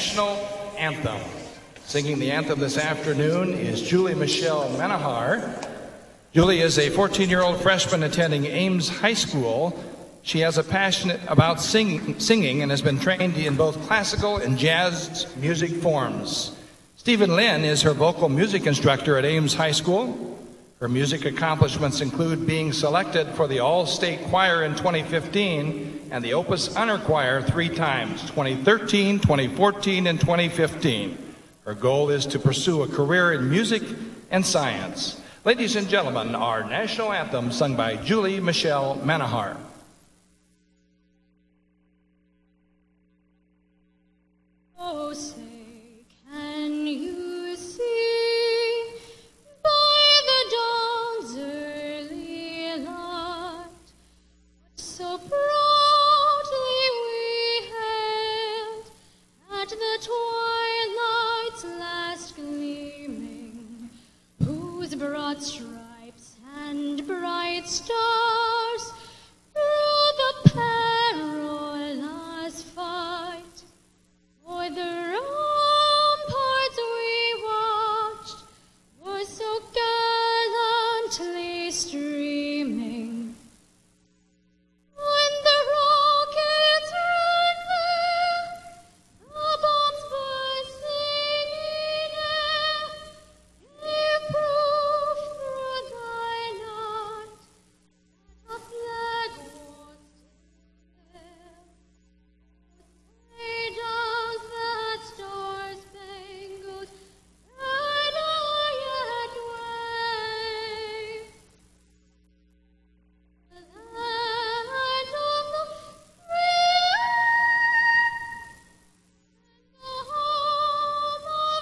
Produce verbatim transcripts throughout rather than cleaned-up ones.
national anthem. Singing the anthem this afternoon is Julie Michelle Menahar. Julie is a fourteen-year-old freshman attending Ames High School. She has a passion about sing, singing and has been trained in both classical and jazz music forms. Stephen Lynn is her vocal music instructor at Ames High School. Her music accomplishments include being selected for the All-State Choir in twenty fifteen and the Opus Honor Choir three times, twenty thirteen, twenty fourteen, and twenty fifteen. Her goal is to pursue a career in music and science. Ladies and gentlemen, our national anthem sung by Julie Michelle Menahar. Oh, say, can you see by the dawn's early light what so proudly we hailed at the twilight's last gleaming, whose broad stripes and bright stars through the perilous fight o'er the ramparts we watched were so gallantly streaming. When the rockets ran there, the bombs bursting in air, gave proof through thy night that the flag was there. Say does that star-spangled banner yet wave? The land of the free and the home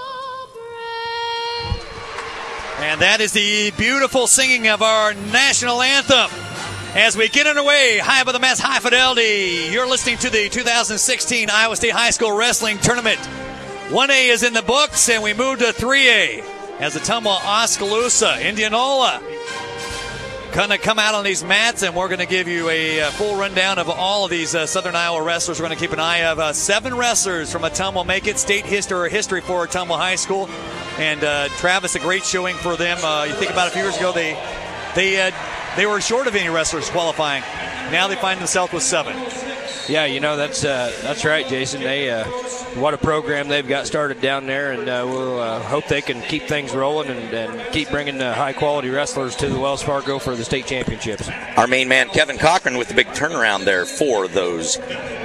of the brave. And that is the beautiful singing of our national anthem. As we get underway, high above the mast, high fidelity. You're listening to the two thousand sixteen Iowa State High School Wrestling Tournament. one A is in the books, and we move to three A as Ottumwa Oskaloosa, Indianola, going to come out on these mats, and we're going to give you a, uh full rundown of all of these uh, Southern Iowa wrestlers. We're going to keep an eye of uh, seven wrestlers from Ottumwa make it state history or history for Ottumwa High School. And uh, Travis, a great showing for them. Uh, you think about a few years ago, they they uh, they were short of any wrestlers qualifying. Now they find themselves with seven. Yeah, you know, that's uh, that's right, Jason. They uh, what a program they've got started down there, and uh, we'll uh, hope they can keep things rolling and, and keep bringing uh, high-quality wrestlers to the Wells Fargo for the state championships. Our main man, Kevin Cochran, with the big turnaround there for those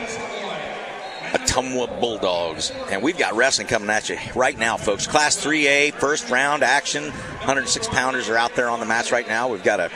Ottumwa Bulldogs. And we've got wrestling coming at you right now, folks. Class three A, first round action. one hundred six pounders are out there on the mats right now. We've got a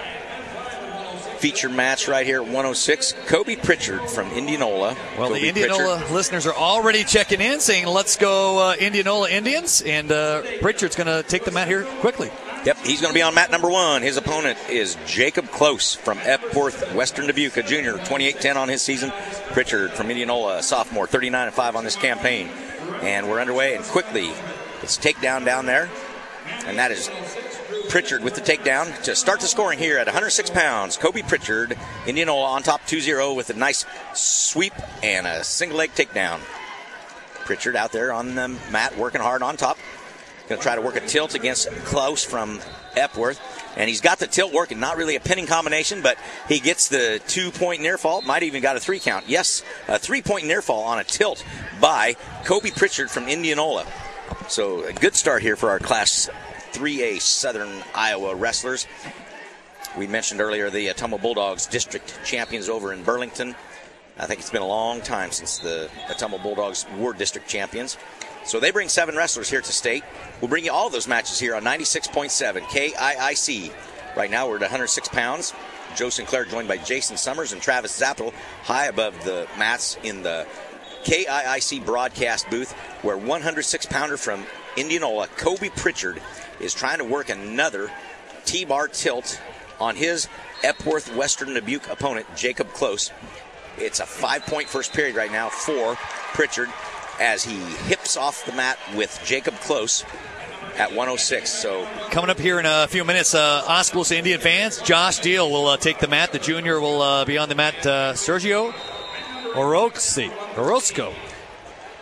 feature match right here at one oh six. Kobe Pritchard from Indianola. Well, Kobe the Indianola Pritchard. listeners are already checking in, saying, let's go uh, Indianola Indians. And uh, Pritchard's going to take them out here quickly. Yep, he's going to be on mat number one. His opponent is Jacob Close from Epworth, Western Dubuque, a junior, twenty-eight ten on his season. Pritchard from Indianola, a sophomore, thirty-nine and five on this campaign. And we're underway, and quickly, it's takedown down there. And that is Pritchard with the takedown to start the scoring here at one hundred six pounds. Kobe Pritchard, Indianola on top two zero with a nice sweep and a single leg takedown. Pritchard out there on the mat working hard on top. Going to try to work a tilt against Close from Epworth. And he's got the tilt working, not really a pinning combination, but he gets the two-point near fall. Might even got a three count. Yes, a three-point near fall on a tilt by Kobe Pritchard from Indianola. So a good start here for our Class three A Southern Iowa wrestlers. We mentioned earlier the Ottumwa Bulldogs district champions over in Burlington. I think it's been a long time since the Ottumwa Bulldogs were district champions. So they bring seven wrestlers here to state. We'll bring you all of those matches here on ninety-six point seven K I I C. Right now we're at one hundred six pounds. Joe Sinclair joined by Jason Summers and Travis Zappel high above the mats in the K I I C broadcast booth, where one hundred six pounder from Indianola, Kobe Pritchard, is trying to work another T-bar tilt on his Epworth Western Dubuque opponent, Jacob Close. It's a five-point first period right now for Pritchard as he hips off the mat with Jacob Close at one oh six. So coming up here in a few minutes, uh, Oskaloosa Indian fans, Josh Deal will uh, take the mat. The junior will uh, be on the mat. Uh, Sergio Orozco. Orozco.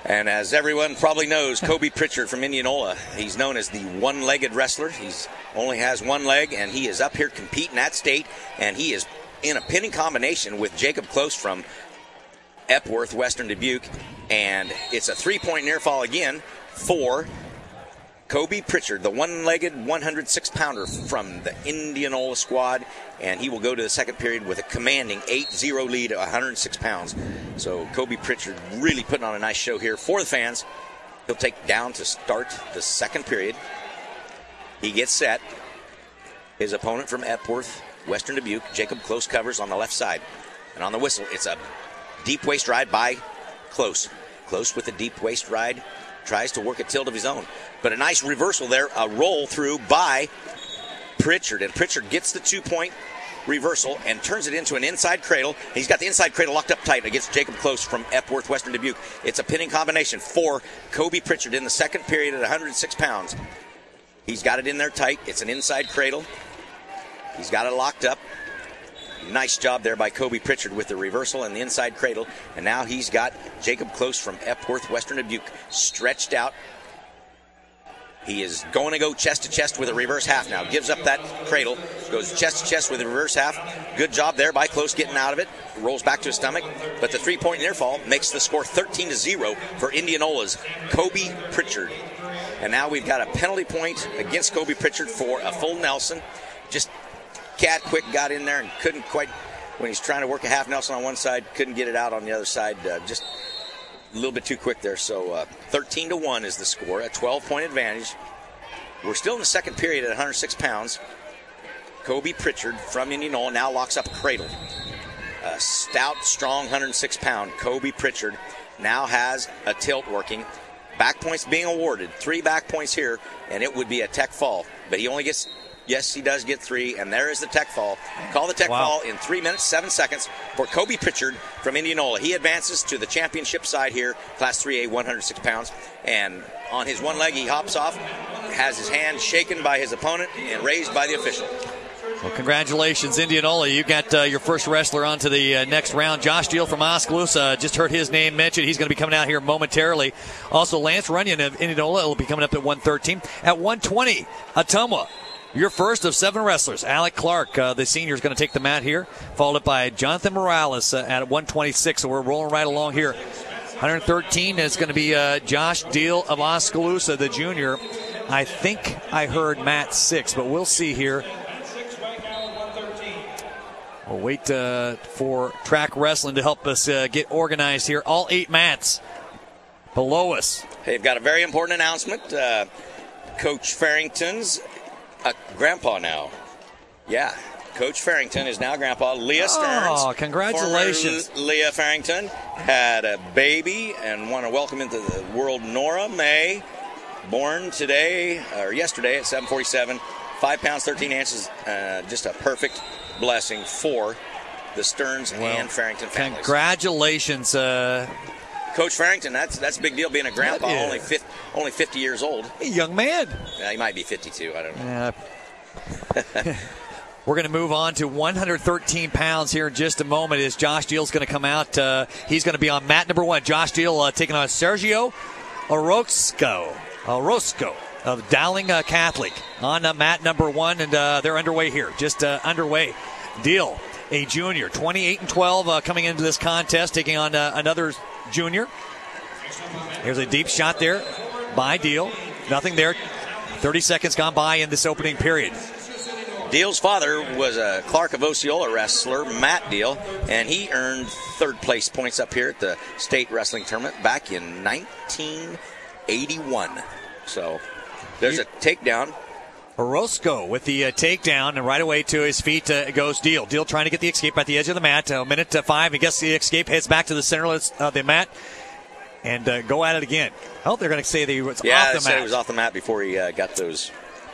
And as everyone probably knows, Kobe Pritchard from Indianola, he's known as the one-legged wrestler. He's only has one leg, and he is up here competing at state, and he is in a pinning combination with Jacob Close from Epworth, Western Dubuque, and it's a three-point near fall again for Kobe Pritchard, the one-legged one hundred six pounder from the Indianola squad, and he will go to the second period with a commanding eight zero lead at one hundred six pounds. So Kobe Pritchard really putting on a nice show here for the fans. He'll take down to start the second period. He gets set. His opponent from Epworth, Western Dubuque, Jacob Close, covers on the left side. And on the whistle, it's a deep waist ride by Close. Close with a deep waist ride. Tries to work a tilt of his own. But a nice reversal there, a roll through by Pritchard. And Pritchard gets the two-point reversal and turns it into an inside cradle. He's got the inside cradle locked up tight against Jacob Close from Epworth, Western Dubuque. It's a pinning combination for Kobe Pritchard in the second period at one hundred six pounds. He's got it in there tight. It's an inside cradle. He's got it locked up. Nice job there by Kobe Pritchard with the reversal and the inside cradle. And now he's got Jacob Close from Epworth, Western Dubuque, stretched out. He is going to go chest to chest with a reverse half now. Gives up that cradle. Goes chest to chest with a reverse half. Good job there by Close getting out of it. Rolls back to his stomach. But the three-point near fall makes the score thirteen to zero for Indianola's Kobe Pritchard. And now we've got a penalty point against Kobe Pritchard for a full Nelson. Just Cat quick got in there and couldn't quite, when he's trying to work a half Nelson on one side, couldn't get it out on the other side. Uh, just a little bit too quick there. So uh, thirteen to one is the score, a twelve-point advantage. We're still in the second period at one hundred six pounds. Kobe Pritchard from Indianola now locks up a cradle. A stout, strong one hundred six pound Kobe Pritchard now has a tilt working. Back points being awarded. Three back points here, and it would be a tech fall. But he only gets... Yes, he does get three, and there is the tech fall. Call the tech Wow. fall in three minutes, seven seconds for Kobe Pritchard from Indianola. He advances to the championship side here, Class three A, one hundred six pounds. And on his one leg, he hops off, has his hand shaken by his opponent and raised by the official. Well, congratulations, Indianola. You got uh, your first wrestler onto the uh, next round. Josh Deal from Oskaloosa. Uh, just heard his name mentioned. He's going to be coming out here momentarily. Also, Lance Runyon of Indianola will be coming up at one thirteen. At one twenty, Ottumwa. Your first of seven wrestlers. Alec Clark, uh, the senior, is going to take the mat here, followed by Jonathan Morales uh, at one twenty-six. So we're rolling right along here. one thirteen is going to be uh, Josh Deal of Oskaloosa, the junior. I think I heard Matt six, but we'll see here. We'll wait uh, for track wrestling to help us uh, get organized here. All eight mats below us. They've got a very important announcement. Uh, Coach Farrington's a grandpa now. Yeah, Coach Farrington is now grandpa. Leah Stearns. Oh, congratulations. Former Leah Farrington had a baby and want to welcome into the world Nora May, born today, or yesterday at seven forty-seven, five pounds, thirteen ounces. Uh, just a perfect blessing for the Stearns Well, and Farrington families. Congratulations. Uh, Coach Farrington, that's that's a big deal being a grandpa, That is. only fifty, only fifty years old. young man. Yeah, he might be fifty-two, I don't know. Uh, we're going to move on to one thirteen pounds here in just a moment as Josh Deal's going to come out. Uh, he's going to be on mat number one. Josh Deal uh, taking on Sergio Orozco, Orozco of Dowling uh, Catholic on uh, mat number one, and uh, they're underway here, just uh, underway. Deal, a junior, twenty-eight and twelve uh, coming into this contest, taking on uh, another junior. Here's a deep shot there by Deal. Nothing there. thirty seconds gone by in this opening period. Deal's father was a Clark of Osceola wrestler, Matt Deal, and he earned third place points up here at the state wrestling tournament back in nineteen eighty-one. So there's a takedown. Orozco with the uh, takedown, and right away to his feet uh, goes Deal. Deal trying to get the escape at the edge of the mat. A uh, minute to five. He gets the escape, heads back to the center of uh, the mat, and uh, go at it again. Oh, they're going to say that he was Yeah, off they the said mat. he was off the mat before he uh, got those,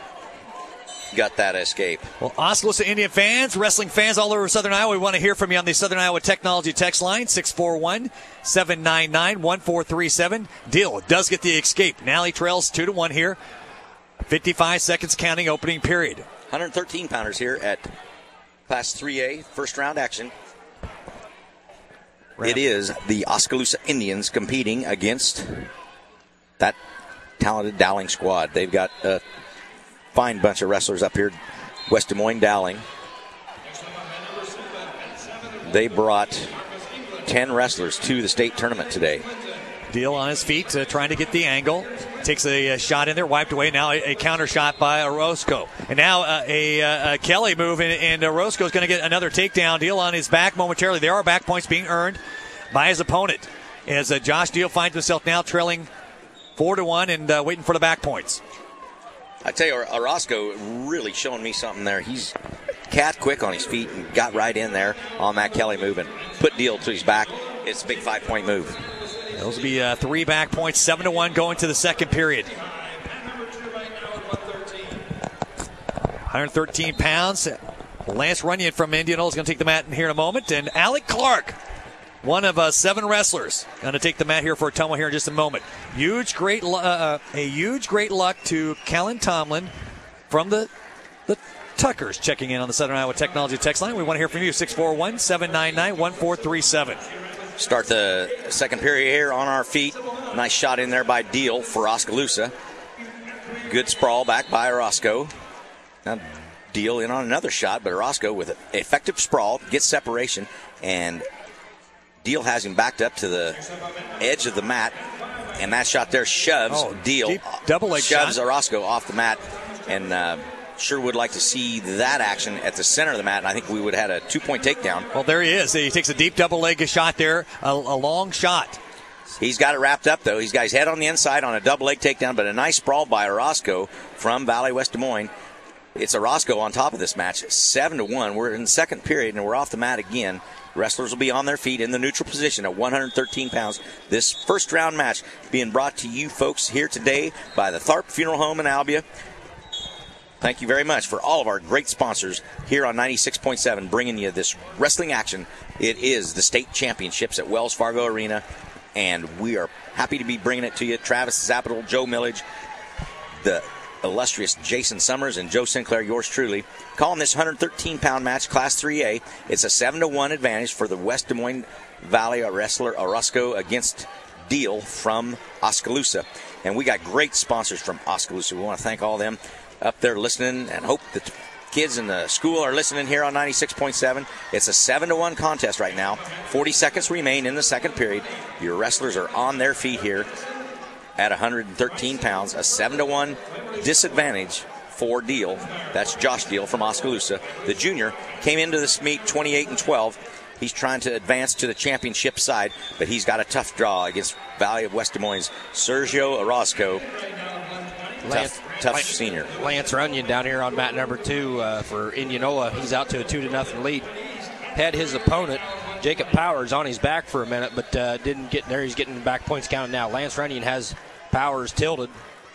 got that escape. Well, Oskaloosa Indian fans, wrestling fans all over Southern Iowa, we want to hear from you on the Southern Iowa Technology text line, six four one, seven nine nine, one four three seven. Deal does get the escape. Now he trails two to one here. fifty-five seconds counting opening period. one thirteen pounders here at Class three A, first round action. It is the Oskaloosa Indians competing against that talented Dowling squad. They've got a fine bunch of wrestlers up here. West Des Moines Dowling. They brought ten wrestlers to the state tournament today. Deal on his feet, uh, trying to get the angle. Takes a, a shot in there, wiped away. Now a, a counter shot by Orozco. And now uh, a, a, a Kelly move, and, and Orozco is going to get another takedown. Deal on his back momentarily. There are back points being earned by his opponent. As uh, Josh Deal finds himself now trailing four to one and uh, waiting for the back points. I tell you, Orozco really showing me something there. He's cat quick on his feet and got right in there on that Kelly move and put Deal to his back. It's a big five-point move. Those will be uh, three back points, seven to one going to the second period. one hundred thirteen pounds. Lance Runyon from Indianola is going to take the mat in here in a moment. And Alec Clark, one of uh, seven wrestlers, going to take the mat here for a tumble here in just a moment. Huge, great, uh, a huge, great luck to Callan Tomlin from the the Tuckers checking in on the Southern Iowa Technology text line. We want to hear from you, six four one, seven nine nine, one four three seven. Start the second period here on our feet. Nice shot in there by Deal for Oskaloosa. Good sprawl back by Orozco. Now Deal in on another shot, but Orozco with an effective sprawl gets separation, and Deal has him backed up to the edge of the mat, and that shot there shoves oh, Deal, double leg shoves shot. Orozco off the mat, and uh, sure would like to see that action at the center of the mat, and I think we would have had a two-point takedown. Well, there he is. He takes a deep double leg shot there, a, a long shot. He's got it wrapped up, though. He's got his head on the inside on a double leg takedown, but a nice sprawl by Orozco from Valley West Des Moines. It's Orozco on top of this match, seven to one. We're in the second period, and we're off the mat again. Wrestlers will be on their feet in the neutral position at one hundred thirteen pounds. This first round match being brought to you folks here today by the Tharp Funeral Home in Albia. Thank you very much for all of our great sponsors here on ninety-six point seven, bringing you this wrestling action. It is the state championships at Wells Fargo Arena, and we are happy to be bringing it to you. Travis Zapital, Joe Millage, the illustrious Jason Summers, and Joe Sinclair, yours truly, calling this one hundred thirteen pound match, Class three A. It's a seven to one advantage for the West Des Moines Valley wrestler Orozco against Deal from Oskaloosa. And we got great sponsors from Oskaloosa. We want to thank all of them up there listening, and hope that the kids in the school are listening here on ninety-six point seven. It's a seven to one contest right now. forty seconds remain in the second period. Your wrestlers are on their feet here at one hundred thirteen pounds. A seven to one disadvantage for Deal. That's Josh Deal from Oskaloosa. The junior came into this meet twenty-eight and twelve. He's trying to advance to the championship side, but he's got a tough draw against Valley of West Des Moines' Sergio Orozco. Lance, Tough, tough Lance, senior. Lance Runyon down here on mat number two uh, for Indianola. He's out to a two to nothing lead. Had his opponent, Jacob Powers, on his back for a minute, but uh, didn't get there. He's getting back points counted now. Lance Runyon has Powers tilted,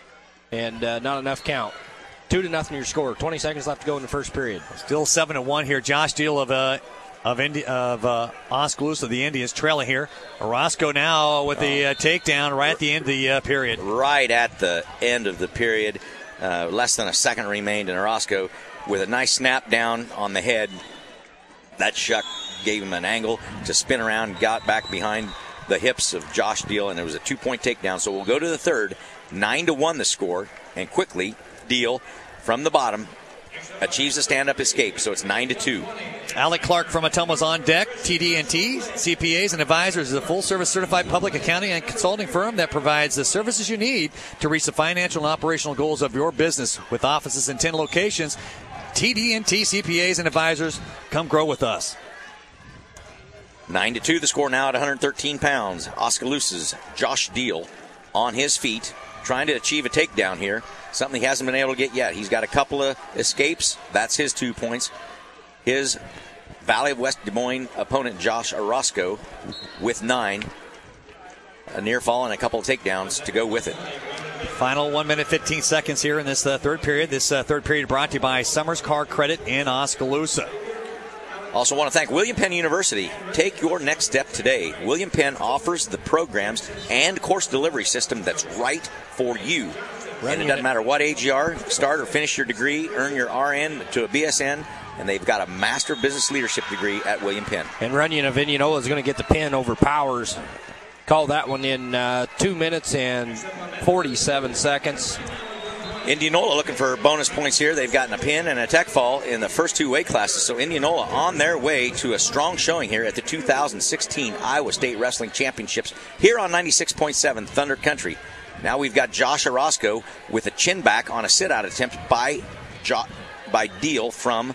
and uh, not enough count. Two to nothing your score. twenty seconds left to go in the first period. Still seven to one here. Josh Deal of uh, of Indi- of uh, Oskaloosa, the Indians, trailing here. Orozco now with the uh, takedown right at the end of the uh, period. Right at the end of the period. Uh, less than a second remained, and Orozco with a nice snap down on the head. That shuck gave him an angle to spin around, got back behind the hips of Josh Deal, and it was a two-point takedown. So we'll go to the third. Nine to one the score, and quickly Deal from the bottom achieves a stand-up escape, so it's nine to two. Alec Clark from Atoma's on deck. T D and T, C P As and Advisors is a full-service certified public accounting and consulting firm that provides the services you need to reach the financial and operational goals of your business. With offices in ten locations, T D and T, C P As and Advisors, come grow with us. nine to two the score now at one hundred thirteen pounds. Oskaloosa's Josh Deal on his feet, trying to achieve a takedown here. Something he hasn't been able to get yet. He's got a couple of escapes. That's his two points. His Valley of West Des Moines opponent, Josh Orozco, with nine. A near fall and a couple of takedowns to go with it. Final one minute, fifteen seconds here in this uh, third period. This uh, third period brought to you by Summers Car Credit in Oskaloosa. Also want to thank William Penn University. Take your next step today. William Penn offers the programs and course delivery system that's right for you. And it doesn't matter what age you are, start or finish your degree, earn your R N to a B S N, and they've got a Master of Business Leadership degree at William Penn. And Runyon of Indianola is going to get the pin over Powers. Call that one in uh, two minutes and forty-seven seconds. Indianola looking for bonus points here. They've gotten a pin and a tech fall in the first two weight classes. So Indianola on their way to a strong showing here at the two thousand sixteen Iowa State Wrestling Championships here on ninety-six point seven Thunder Country. Now we've got Josh Orozco with a chin back on a sit-out attempt by jo- by Deal from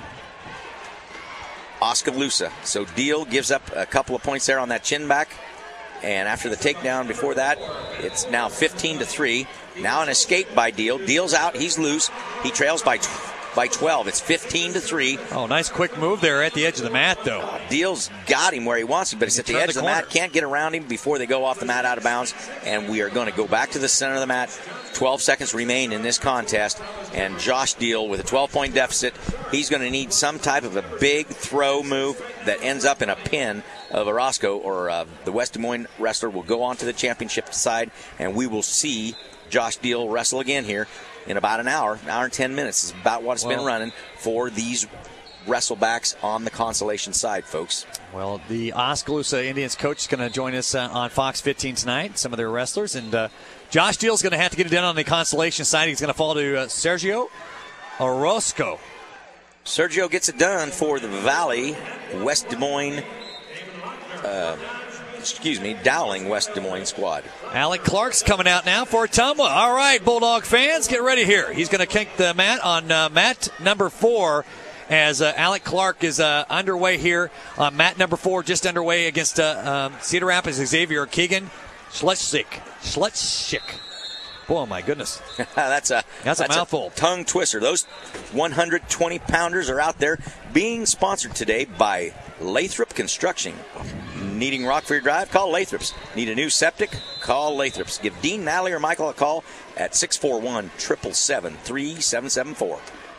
Oskaloosa. So Deal gives up a couple of points there on that chin back. And after the takedown before that, it's now fifteen to three. Now an escape by Deal. Deal's out. He's loose. He trails by t- by twelve. It's fifteen to three. Oh, nice quick move there at the edge of the mat, though. Uh, Deal's got him where he wants him, but he's at the edge of the mat. Can't get around him before they go off the mat out of bounds. And we are going to go back to the center of the mat. twelve seconds remain in this contest. And Josh Deal with a twelve-point deficit. He's going to need some type of a big throw move that ends up in a pin of Orozco, or uh, the West Des Moines wrestler will go on to the championship side, and we will see Josh Deal wrestle again here in about an hour, an hour and ten minutes is about what it's well, been running for these wrestlebacks on the consolation side, folks. Well, the Oskaloosa Indians coach is going to join us uh, on Fox fifteen tonight, some of their wrestlers, and uh, Josh Deal's going to have to get it done on the consolation side. He's going to fall to uh, Sergio Orozco. Sergio gets it done for the Valley, West Des Moines, uh, excuse me, Dowling West Des Moines squad. Alec Clark's coming out now for Ottumwa. All right, Bulldog fans, get ready here. He's going to kick the mat on uh, mat number four as uh, Alec Clark is uh, underway here on mat number four, just underway against uh, um, Cedar Rapids Xavier Keegan Schletzsik. Schletzsik. Boy, my goodness. that's a that's, that's a mouthful. A tongue twister. Those one hundred twenty pounders are out there being sponsored today by Lathrop Construction. Needing rock for your drive? Call Lathrop's. Need a new septic? Call Lathrop's. Give Dean Nally or Michael a call at six four one, seven seven seven, three seven seven four.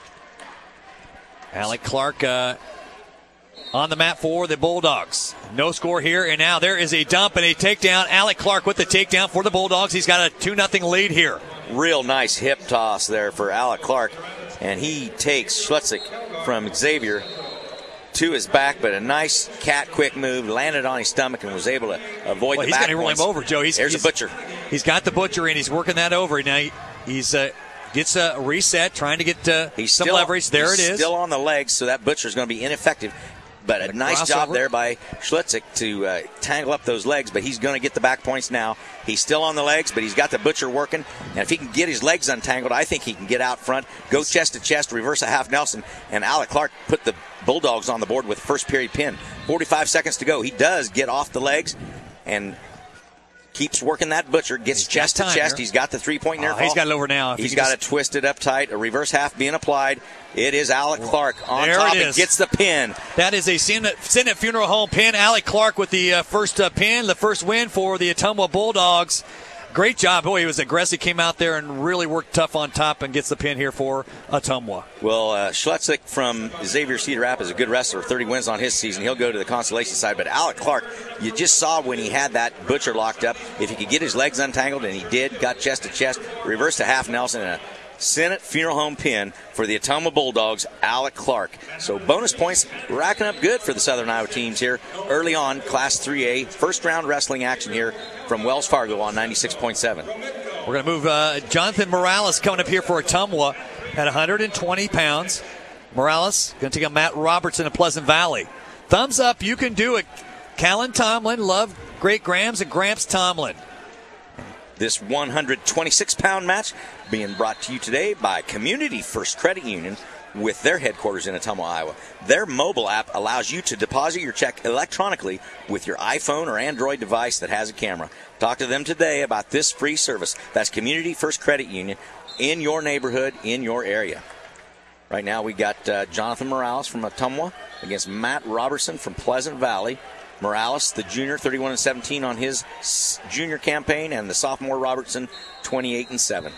Alec Clark uh, on the mat for the Bulldogs. No score here, and now there is a dump and a takedown. Alec Clark with the takedown for the Bulldogs. He's got a two nothing lead here. Real nice hip toss there for Alec Clark, and he takes Schletzsik from Xavier to his back, but a nice cat quick move, landed on his stomach and was able to avoid well, the he's back going to roll him over, Joe. He's, There's he's, a butcher. He's got the butcher, and he's working that over. Now he, he's uh, gets a reset, trying to get uh, he's some still, leverage. There it is. Still on the legs, so that butcher's going to be ineffective. But a nice job there by Schletzsik to uh, tangle up those legs, but he's going to get the back points now. He's still on the legs, but he's got the butcher working. And if he can get his legs untangled, I think he can get out front, go chest to chest, reverse a half Nelson, and Alec Clark put the Bulldogs on the board with first period pin. forty-five seconds to go. He does get off the legs and keeps working that butcher, gets he's chest to chest. Here. He's got the three-point near oh, fall. He's got it over now. If he's he got just... it twisted up tight, a reverse half being applied. It is Alec Clark on there top and gets the pin. That is a Senate, Senate Funeral Home pin. Alec Clark with the uh, first uh, pin, the first win for the Ottumwa Bulldogs. Great job. Boy, he was aggressive, came out there and really worked tough on top and gets the pin here for Ottumwa. Well, uh, Schletzsik from Xavier Cedar Rapids is a good wrestler, thirty wins on his season. He'll go to the consolation side. But Alec Clark, you just saw when he had that butcher locked up, if he could get his legs untangled, and he did, got chest to chest, reversed a half Nelson, and a Senate Funeral Home pin for the Ottumwa Bulldogs, Alec Clark. So bonus points racking up good for the Southern Iowa teams here early on, Class three A. First round wrestling action here from Wells Fargo on ninety-six point seven. We're going to move uh, Jonathan Morales coming up here for Ottumwa at one hundred twenty pounds. Morales going to take on Matt Robertson of Pleasant Valley. Thumbs up, you can do it. Callan Tomlin, love Great Grams and Gramps Tomlin. This one hundred twenty-six pound match being brought to you today by Community First Credit Union with their headquarters in Ottumwa, Iowa. Their mobile app allows you to deposit your check electronically with your iPhone or Android device that has a camera. Talk to them today about this free service. That's Community First Credit Union in your neighborhood, in your area. Right now we got uh, Jonathan Morales from Ottumwa against Matt Robertson from Pleasant Valley. Morales, the junior, thirty-one and seventeen on his junior campaign, and the sophomore Robertson, twenty-eight and seven.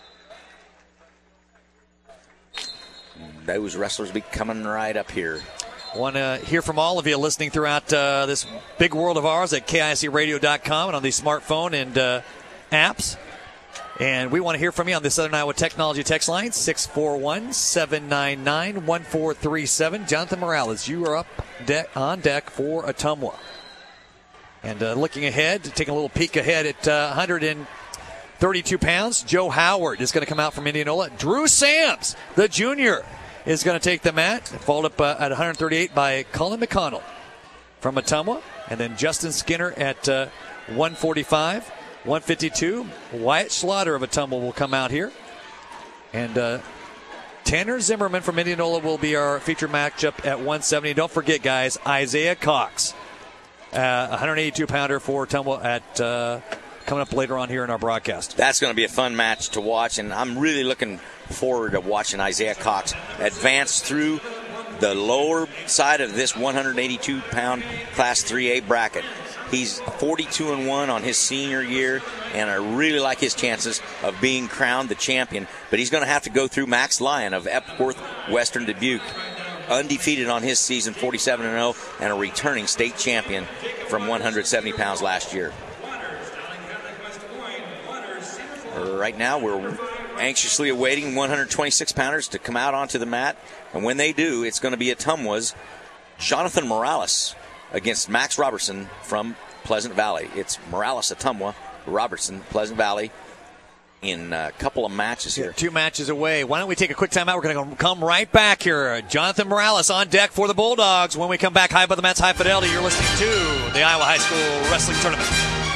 Those wrestlers be coming right up here. Want to hear from all of you listening throughout uh, this big world of ours at K I C radio dot com and on the smartphone and uh, apps. And we want to hear from you on the Southern Iowa Technology text line, six four one, seven nine nine, one four three seven. Jonathan Morales, you are up deck, on deck for Ottumwa. And uh, looking ahead, taking a little peek ahead at uh, one hundred thirty-two pounds, Joe Howard is going to come out from Indianola. Drew Sams, the junior, is going to take the mat, followed up uh, at one hundred thirty-eight by Colin McConnell from Ottumwa. And then Justin Skinner at uh, one forty-five. one fifty-two, Wyatt Slaughter of Ottumwa will come out here. And uh, Tanner Zimmerman from Indianola will be our feature matchup at one seventy. Don't forget, guys, Isaiah Cox, uh, one eighty-two pounder for Ottumwa at uh, coming up later on here in our broadcast. That's going to be a fun match to watch, and I'm really looking forward to watching Isaiah Cox advance through the lower side of this one eighty-two pound Class three A bracket. He's forty-two and one on his senior year, and I really like his chances of being crowned the champion. But he's going to have to go through Max Lyon of Epworth Western Dubuque, undefeated on his season, forty-seven and oh, and a returning state champion from one seventy pounds last year. Right now, we're anxiously awaiting one twenty-six pounders to come out onto the mat, and when they do, it's going to be Ottumwa's Jonathan Morales against Max Robertson from Pleasant Valley. It's Morales, Ottumwa, Robertson, Pleasant Valley in a couple of matches here. Two matches away. Why don't we take a quick time out? We're going to come right back here. Jonathan Morales on deck for the Bulldogs. When we come back, High Above the Mats, High Fidelity, you're listening to the Iowa High School Wrestling Tournament.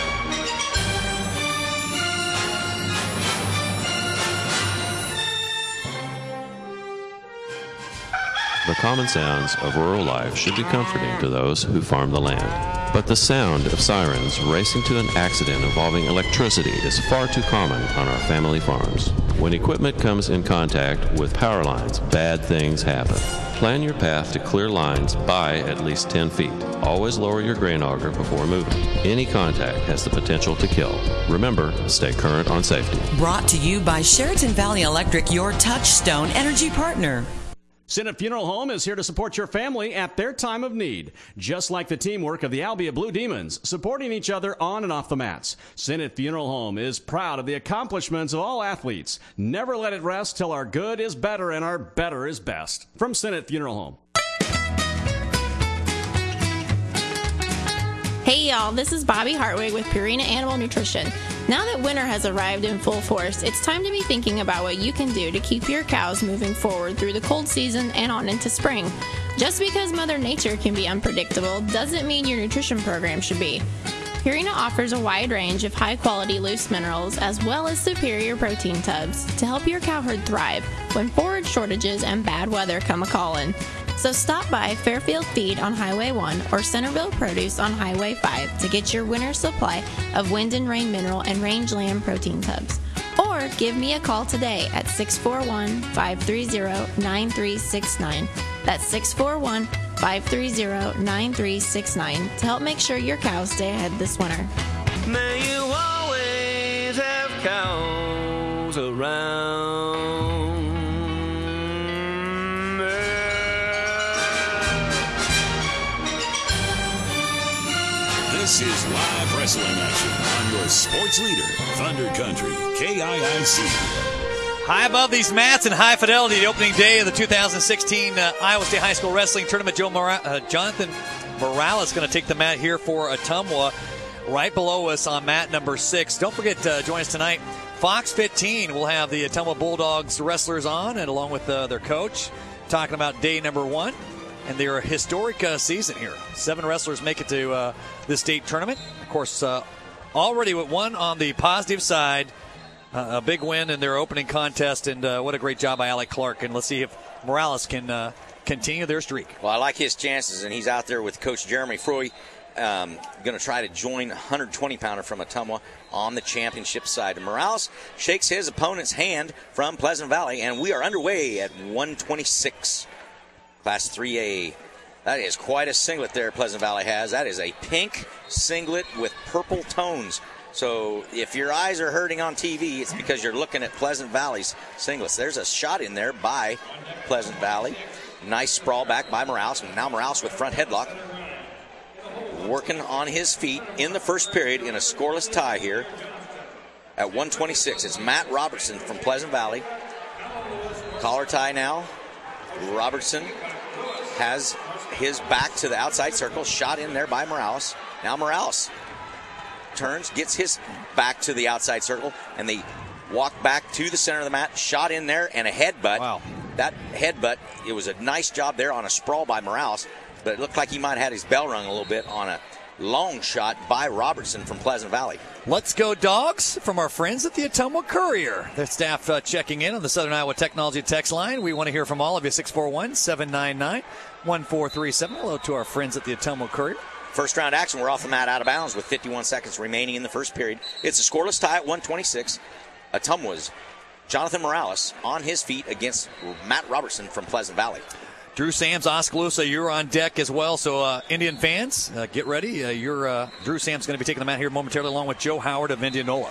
The common sounds of rural life should be comforting to those who farm the land. But the sound of sirens racing to an accident involving electricity is far too common on our family farms. When equipment comes in contact with power lines, bad things happen. Plan your path to clear lines by at least ten feet. Always lower your grain auger before moving. Any contact has the potential to kill. Remember, stay current on safety. Brought to you by Sheraton Valley Electric, your touchstone energy partner. Sinnott Funeral Home is here to support your family at their time of need. Just like the teamwork of the Albia Blue Demons, supporting each other on and off the mats. Sinnott Funeral Home is proud of the accomplishments of all athletes. Never let it rest till our good is better and our better is best. From Sinnott Funeral Home. Hey y'all, this is Bobby Hartwig with Purina Animal Nutrition. Now that winter has arrived in full force, it's time to be thinking about what you can do to keep your cows moving forward through the cold season and on into spring. Just because Mother Nature can be unpredictable doesn't mean your nutrition program should be. Purina offers a wide range of high-quality loose minerals as well as superior protein tubs to help your cow herd thrive when forage shortages and bad weather come a-callin'. So stop by Fairfield Feed on Highway one or Centerville Produce on Highway five to get your winter supply of wind and rain mineral and rangeland protein tubs. Or give me a call today at six four one, five three zero, nine three six nine. That's six four one, five three zero, nine three six nine to help make sure your cows stay ahead this winter. May you always have cows around. This is live wrestling action on your sports leader, Thunder Country, K I I C. High above these mats and high fidelity, the opening day of the two thousand sixteen uh, Iowa State High School Wrestling Tournament. Joe Mora- uh, Jonathan Morales going to take the mat here for Ottumwa. Right below us on mat number six. Don't forget to uh, join us tonight. Fox fifteen will have the Ottumwa Bulldogs wrestlers on, and along with uh, their coach, talking about day number one. And their historic uh, season here. Seven wrestlers make it to uh, the state tournament. Of course, uh, already with one on the positive side, uh, a big win in their opening contest, and uh, what a great job by Alec Clark. And let's see if Morales can uh, continue their streak. Well, I like his chances, and he's out there with Coach Jeremy Froy, um, going to try to join a one twenty pounder from Ottumwa on the championship side. And Morales shakes his opponent's hand from Pleasant Valley, and we are underway at one twenty-six. Class three A. That is quite a singlet there Pleasant Valley has. That is a pink singlet with purple tones. So if your eyes are hurting on T V, it's because you're looking at Pleasant Valley's singlets. There's a shot in there by Pleasant Valley. Nice sprawl back by Morales. Now Morales with front headlock. Working on his feet in the first period in a scoreless tie here at one twenty-six. It's Matt Robertson from Pleasant Valley. Collar tie now. Robertson has his back to the outside circle. Shot in there by Morales. Now Morales turns, gets his back to the outside circle, and they walk back to the center of the mat. Shot in there and a headbutt. Wow. That headbutt, it was a nice job there on a sprawl by Morales, but it looked like he might have had his bell rung a little bit on a long shot by Robertson from Pleasant Valley. Let's go Dogs from our friends at the Ottumwa Courier. The staff uh, checking in on the Southern Iowa Technology text line. We want to hear from all of you. six four one, seven nine nine, one four three seven. Hello to our friends at the Ottumwa Courier. First round action. We're off the mat out of bounds with fifty-one seconds remaining in the first period. It's a scoreless tie at one twenty-six. Ottumwa's Jonathan Morales on his feet against Matt Robertson from Pleasant Valley. Drew Sams, Oskaloosa, you're on deck as well. So, uh, Indian fans, uh, get ready. Uh, you're, uh, Drew Sams going to be taking the mat here momentarily along with Joe Howard of Indianola.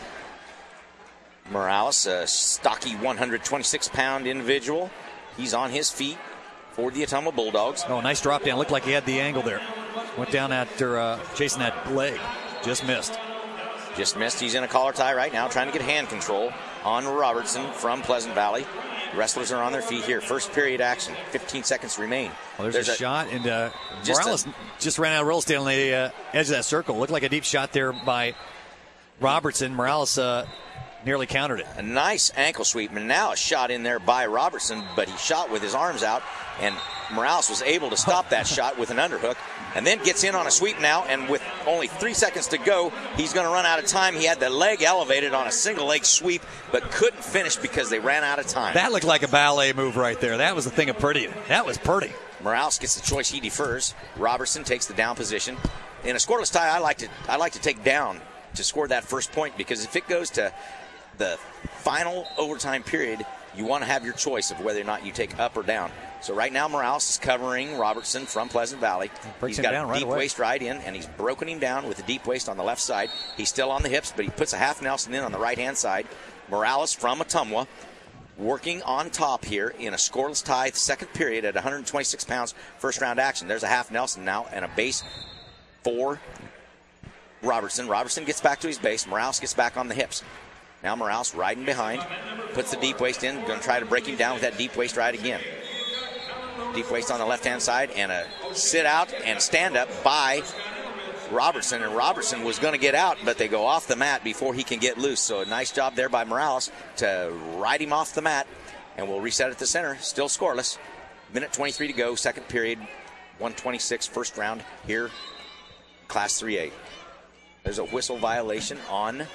Morales, a stocky one hundred twenty-six pound individual. He's on his feet for the Ottumwa Bulldogs. Oh, nice drop down. Looked like he had the angle there. Went down after uh, chasing that leg. Just missed. Just missed. He's in a collar tie right now, trying to get hand control on Robertson from Pleasant Valley. The wrestlers are on their feet here. First period action. fifteen seconds remain. Well, there's, there's a, a shot, and uh, just Morales a, just ran out of real estate on the uh, edge of that circle. Looked like a deep shot there by Robertson. Morales uh, nearly countered it. A nice ankle sweep, and now a shot in there by Robertson, but he shot with his arms out, and Morales was able to stop that shot with an underhook, and then gets in on a sweep now, and with only three seconds to go, he's going to run out of time. He had the leg elevated on a single leg sweep, but couldn't finish because they ran out of time. That looked like a ballet move right there. That was the thing of pretty. That was pretty. Morales gets the choice. He defers. Robertson takes the down position. In a scoreless tie, I like to I like to take down to score that first point, because if it goes to the final overtime period, you want to have your choice of whether or not you take up or down. So right now Morales is covering Robertson from Pleasant Valley. Breaks he's got a right deep away. waist right in, and he's broken him down with a deep waist on the left side. He's still on the hips, but he puts a half Nelson in on the right-hand side. Morales from Ottumwa working on top here in a scoreless tie, second period at one hundred twenty-six pounds, first round action. There's a half Nelson now and a base for Robertson. Robertson gets back to his base. Morales gets back on the hips. Now Morales riding behind, puts the deep waist in, going to try to break him down with that deep waist ride again. Deep waist on the left-hand side, and a sit out and stand up by Robertson. And Robertson was going to get out, but they go off the mat before he can get loose. So a nice job there by Morales to ride him off the mat. And we'll reset at the center. Still scoreless. Minute twenty-three to go, second period. one twenty-six, first round here, Class three A. There's a whistle violation on. That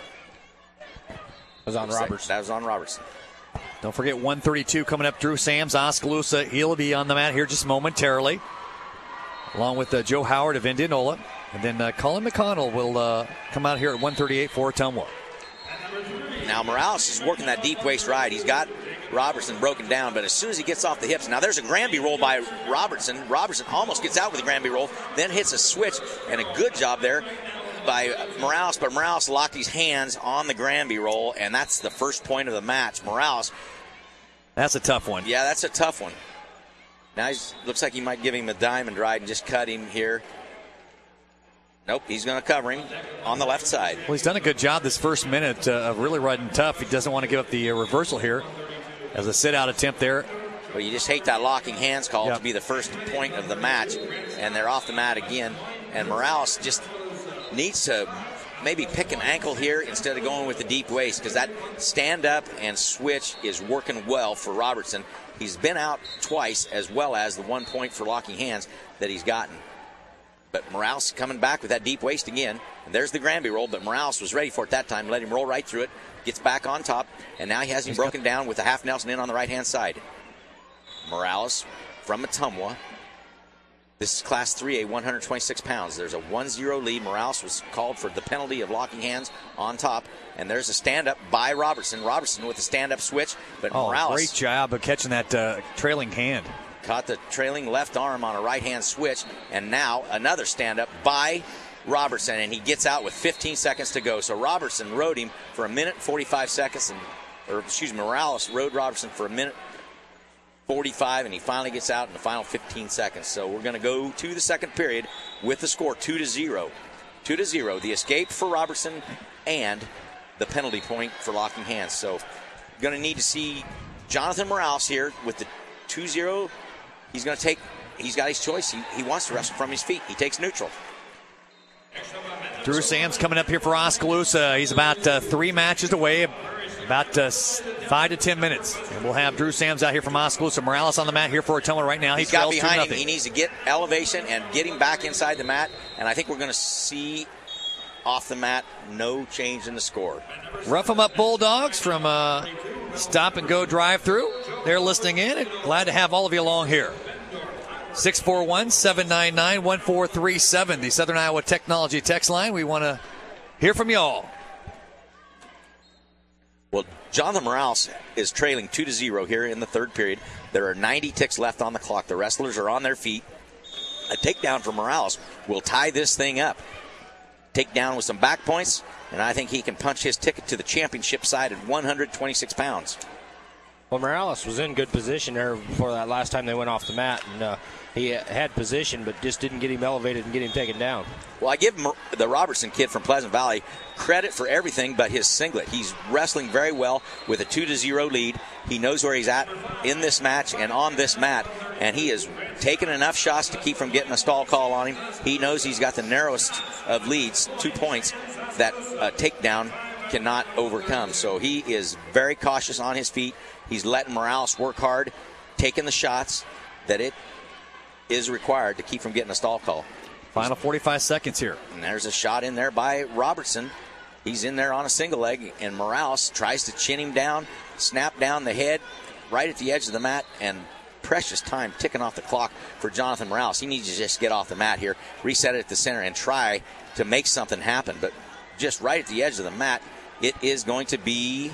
was on Robertson. That was on Robertson. Don't forget one thirty-two coming up. Drew Sams, Oskaloosa. He'll be on the mat here just momentarily, along with uh, Joe Howard of Indianola. And then uh, Colin McConnell will uh, come out here at one thirty-eight for Ottumwa. Now Morales is working that deep waist ride. He's got Robertson broken down, but as soon as he gets off the hips, now there's a Granby roll by Robertson. Robertson almost gets out with a Granby roll, then hits a switch, and a good job there by Morales, but Morales locked his hands on the Granby roll, and that's the first point of the match. Morales. That's a tough one. Yeah, that's a tough one. Now he looks like he might give him a diamond ride and just cut him here. Nope, he's going to cover him on the left side. Well, he's done a good job this first minute uh, of really riding tough. He doesn't want to give up the uh, reversal here as a sit-out attempt there. Well, you just hate that locking hands call yep. to be the first point of the match, and they're off the mat again. And Morales just needs to maybe pick an ankle here instead of going with the deep waist, because that stand-up and switch is working well for Robertson. He's been out twice, as well as the one point for locking hands that he's gotten. But Morales coming back with that deep waist again. And there's the Granby roll, but Morales was ready for it that time. Let him roll right through it. Gets back on top. And now he has him he's broken got- down with a half Nelson in on the right-hand side. Morales from Ottumwa. This is Class three A, one hundred twenty-six pounds. There's a one zero lead. Morales was called for the penalty of locking hands on top. And there's a stand-up by Robertson. Robertson with a stand-up switch. But oh, Morales. Great job of catching that uh, trailing hand. Caught the trailing left arm on a right-hand switch, and now another stand-up by Robertson, and he gets out with fifteen seconds to go. So Robertson rode him for a minute forty-five seconds, and or excuse me, Morales rode Robertson for a minute forty-five, and he finally gets out in the final fifteen seconds. So we're going to go to the second period with the score two to zero. two to zero. The escape for Robertson and the penalty point for locking hands. So going to need to see Jonathan Morales here with the two zero. He's going to take, he's got his choice. He, he wants to wrestle from his feet. He takes neutral. Drew Sams coming up here for Oskaloosa. He's about uh, three matches away, about uh, five to ten minutes. And we'll have Drew Sams out here from Oskaloosa. Morales on the mat here for Ottumwa right now. He's got behind him. He needs to get elevation and get him back inside the mat. And I think we're going to see off the mat, no change in the score. Rough 'em Up Bulldogs from uh, Stop and Go Drive-Thru. They're listening in. Glad to have all of you along here. six four one, seven nine nine, one four three seven, the Southern Iowa Technology text line. We want to hear from y'all. Well, Jonathan Morales is trailing two to zero here in the third period. There are ninety ticks left on the clock. The wrestlers are on their feet. A takedown from Morales will tie this thing up. Takedown with some back points, and I think he can punch his ticket to the championship side at one hundred twenty-six pounds. Well, Morales was in good position there before that last time they went off the mat, and uh, he had position, but just didn't get him elevated and get him taken down. Well, I give the Robertson kid from Pleasant Valley credit for everything but his singlet. He's wrestling very well with a two to zero lead. He knows where he's at in this match and on this mat, and he has taken enough shots to keep from getting a stall call on him. He knows he's got the narrowest of leads, two points, that a takedown cannot overcome. So he is very cautious on his feet. He's letting Morales work hard, taking the shots that it is required to keep from getting a stall call. Final forty-five seconds here. And there's a shot in there by Robertson. He's in there on a single leg, and Morales tries to chin him down, snap down the head right at the edge of the mat, and precious time ticking off the clock for Jonathan Morales. He needs to just get off the mat here, reset it at the center, and try to make something happen. But just right at the edge of the mat, it is going to be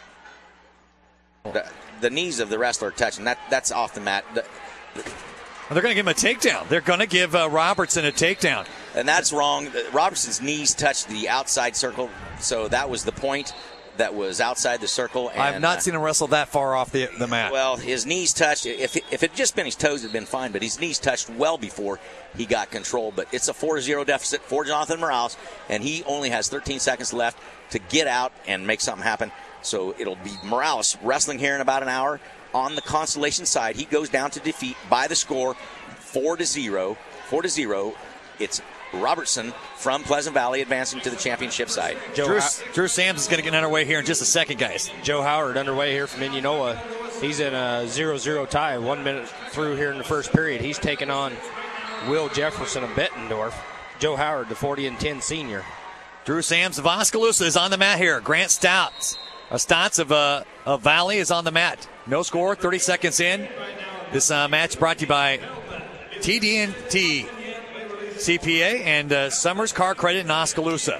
the, the knees of the wrestler touching. That That's off the mat. The, the, They're going to give him a takedown. They're going to give uh, Robertson a takedown. And that's wrong. Robertson's knees touched the outside circle, so that was the point that was outside the circle. And, I've not uh, seen him wrestle that far off the, the mat. Well, his knees touched. If, if it had just been his toes, it had been fine, but his knees touched well before he got control. But it's a four zero deficit for Jonathan Morales, and he only has thirteen seconds left to get out and make something happen. So it'll be Morales wrestling here in about an hour. On the Constellation side, he goes down to defeat by the score, four to zero. Four to zero. It's Robertson from Pleasant Valley advancing to the championship side. Joe Drew, Drew Sams is going to get underway here in just a second, guys. Joe Howard underway here from Indianola. He's in a zero zero tie, one minute through here in the first period. He's taking on Will Jefferson of Bettendorf. Joe Howard, the forty and ten senior. Drew Sams of Oskaloosa is on the mat here. Grant Stouts, uh, Stouts of, uh, of Valley is on the mat. No score, thirty seconds in. This uh, match brought to you by T D and T C P A and uh, Summers Car Credit in Oskaloosa.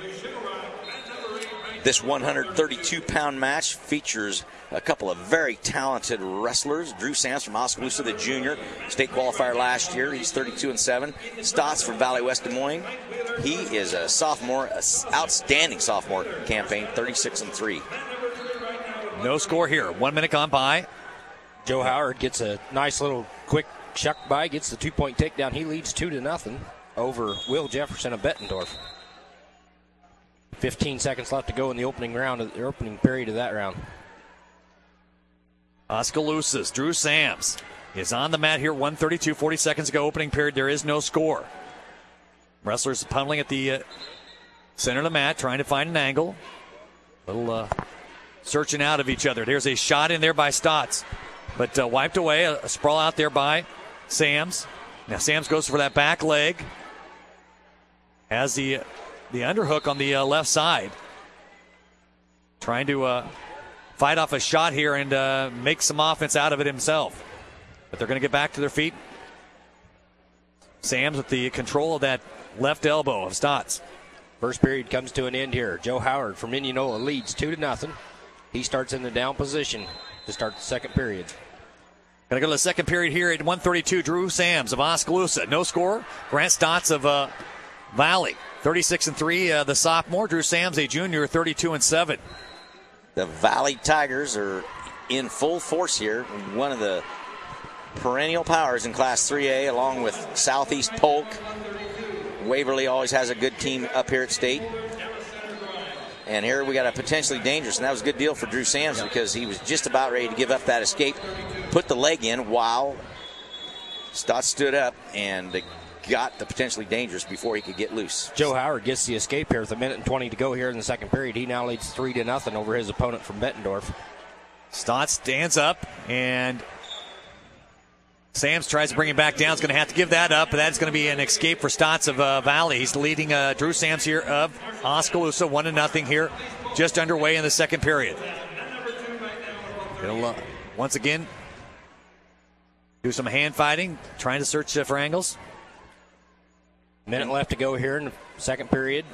This one hundred thirty-two pound match features a couple of very talented wrestlers. Drew Sams from Oskaloosa, the junior, state qualifier last year. He's thirty-two and seven. Stotts from Valley West Des Moines. He is a sophomore, an outstanding sophomore campaign, thirty-six and three. No score here. One minute gone by. Joe Howard gets a nice little quick shuck by, gets the two-point takedown. He leads two to nothing over Will Jefferson of Bettendorf. fifteen seconds left to go in the opening round, of the opening period of that round. Oskaloosa's Drew Sams is on the mat here. one thirty-two, forty seconds ago, opening period. There is no score. Wrestlers pummeling at the uh, center of the mat, trying to find an angle. Little uh, searching out of each other. There's a shot in there by Stotts, but uh, wiped away. A, a sprawl out there by Sams. Now Sams goes for that back leg. Has the the underhook on the uh, left side. Trying to uh, fight off a shot here and uh, make some offense out of it himself. But they're going to get back to their feet. Sams with the control of that left elbow of Stotts. First period comes to an end here. Joe Howard from Indianola leads two to nothing. He starts in the down position to start the second period. Going to go to the second period here at one thirty-two. Drew Sams of Oskaloosa. No score. Grant Stotts of uh, Valley. thirty-six and three, uh, the sophomore. Drew Sams, a junior, thirty-two and seven. The Valley Tigers are in full force here. One of the perennial powers in Class three A, along with Southeast Polk. Waverly always has a good team up here at state. And here we got a potentially dangerous, and that was a good deal for Drew Sams because he was just about ready to give up that escape, put the leg in while Stotts stood up, and they got the potentially dangerous before he could get loose. Joe Howard gets the escape here with a minute and twenty to go here in the second period. He now leads three to nothing over his opponent from Bettendorf. Stotts stands up, and Sams tries to bring him back down. He's going to have to give that up, but that's going to be an escape for Stotts of uh, Valley. He's leading uh, Drew Sams here of Oskaloosa, one to nothing here, just underway in the second period. He'll uh, once again do some hand fighting, trying to search uh, for angles. Minute left to go here in the second period.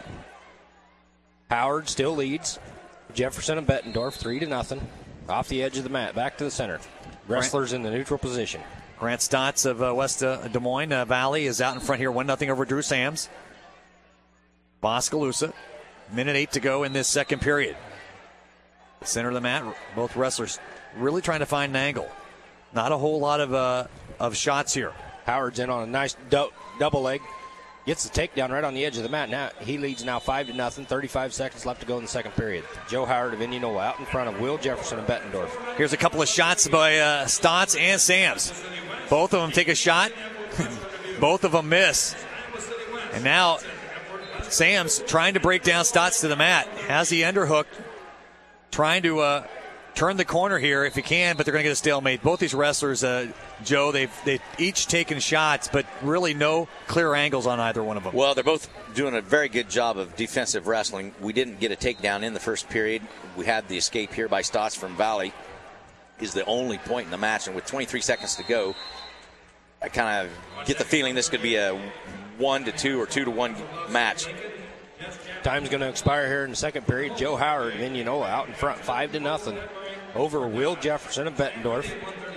Howard still leads Jefferson and Bettendorf three to nothing. Off the edge of the mat, back to the center. Wrestlers in the neutral position. Grant Stotts of uh, West uh, Des Moines uh, Valley is out in front here, one nothing over Drew Sams. Oskaloosa, minute eight to go in this second period. Center of the mat, both wrestlers really trying to find an angle. Not a whole lot of uh, of shots here. Howard's in on a nice do- double leg. Gets the takedown right on the edge of the mat. Now he leads now five to nothing. thirty-five seconds left to go in the second period. Joe Howard of Indianola out in front of Will Jefferson of Bettendorf. Here's a couple of shots by uh, Stotts and Sams. Both of them take a shot. Both of them miss. And now Sams trying to break down Stotts to the mat. Has the underhook. Trying to uh, turn the corner here if he can, but they're going to get a stalemate. Both these wrestlers, uh, Joe, they've, they've each taken shots, but really no clear angles on either one of them. Well, they're both doing a very good job of defensive wrestling. We didn't get a takedown in the first period. We had the escape here by Stotts from Valley. Is the only point in the match, and with twenty-three seconds to go, I kind of get the feeling this could be a one to two or two to one match. Time's going to expire here in the second period. Joe Howard of Indianola out in front, five to nothing, over Will Jefferson of Bettendorf.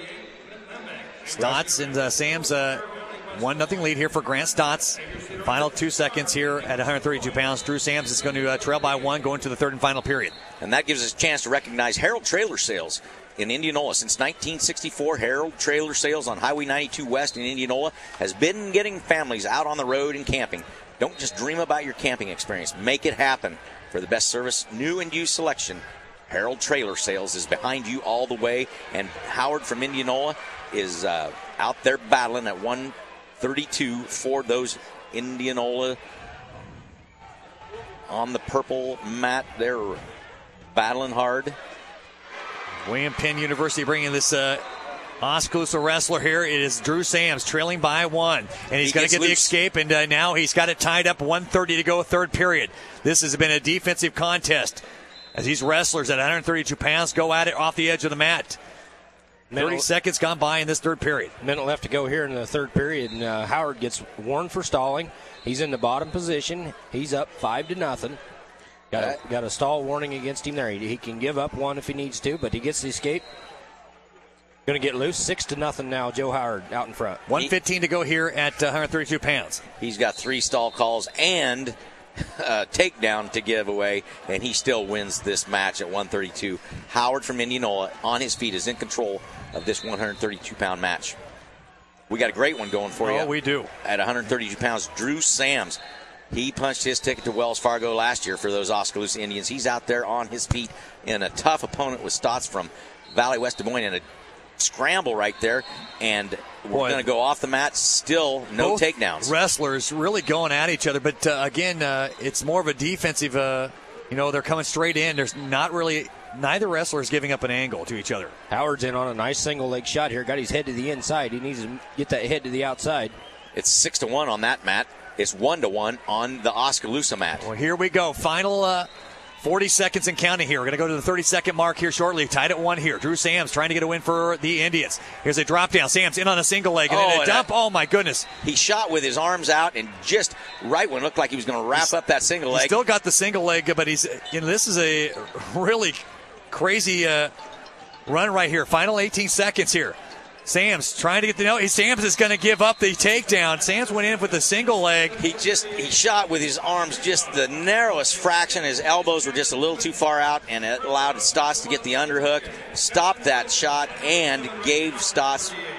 Stotts and uh, Sams, uh, one nothing lead here for Grant Stotts. Final two seconds here at one thirty-two pounds. Drew Sams is going to uh, trail by one going to the third and final period. And that gives us a chance to recognize Harold Trailer Sales in Indianola. Since nineteen sixty-four, Harold Trailer Sales on Highway ninety-two West in Indianola has been getting families out on the road and camping. Don't just dream about your camping experience. Make it happen. For the best service, new and used selection, Harold Trailer Sales is behind you all the way. And Howard from Indianola is uh, out there battling at one thirty-two for those Indianola on the purple mat. They're battling hard. William Penn University bringing this uh, Oskaloosa wrestler here. It is Drew Sams trailing by one. And he's He going to gets get the loose. escape, and uh, now he's got it tied up, one thirty to go, third period. This has been a defensive contest as these wrestlers at one thirty-two pounds go at it off the edge of the mat. thirty Minute- seconds gone by in this third period. Minute left to go here in the third period, and uh, Howard gets warned for stalling. He's in the bottom position. He's up five to nothing. Got a, got a stall warning against him there. He, he can give up one if he needs to, but he gets the escape. Going to get loose. Six to nothing now. Joe Howard out in front. one fifteen to go here at uh, one thirty-two pounds. He's got three stall calls and a takedown to give away, and he still wins this match at one thirty-two. Howard from Indianola on his feet is in control of this one thirty-two pound match. We got a great one going for you. Oh, we do. At one thirty-two pounds, Drew Sams. He punched his ticket to Wells Fargo last year for those Oskaloosa Indians. He's out there on his feet in a tough opponent with Stotts from Valley West Des Moines in a scramble right there. And we're going to go off the mat. Still no Both takedowns. Wrestlers really going at each other. But, uh, again, uh, it's more of a defensive, uh, you know, they're coming straight in. There's not really – neither wrestler is giving up an angle to each other. Howard's in on a nice single leg shot here. Got his head to the inside. He needs to get that head to the outside. It's six to one on that mat. It's one to one on the Oskaloosa mat. Well, here we go. Final uh, forty seconds and counting here. We're going to go to the thirty-second mark here shortly. Tied at one here. Drew Sams trying to get a win for the Indians. Here's a drop down. Sams in on a single leg and Oh, then a and dump. that- Oh, my goodness. He shot with his arms out and just right when it looked like he was going to wrap He's- up that single He's leg. still got the single leg, but he's, you know, this is a really crazy uh, run right here. Final eighteen seconds here. Sams trying to get the note. Sams is going to give up the takedown. Sams went in with the single leg. He just he shot with his arms just the narrowest fraction. His elbows were just a little too far out, and it allowed Stotts to get the underhook, stopped that shot, and gave Stotts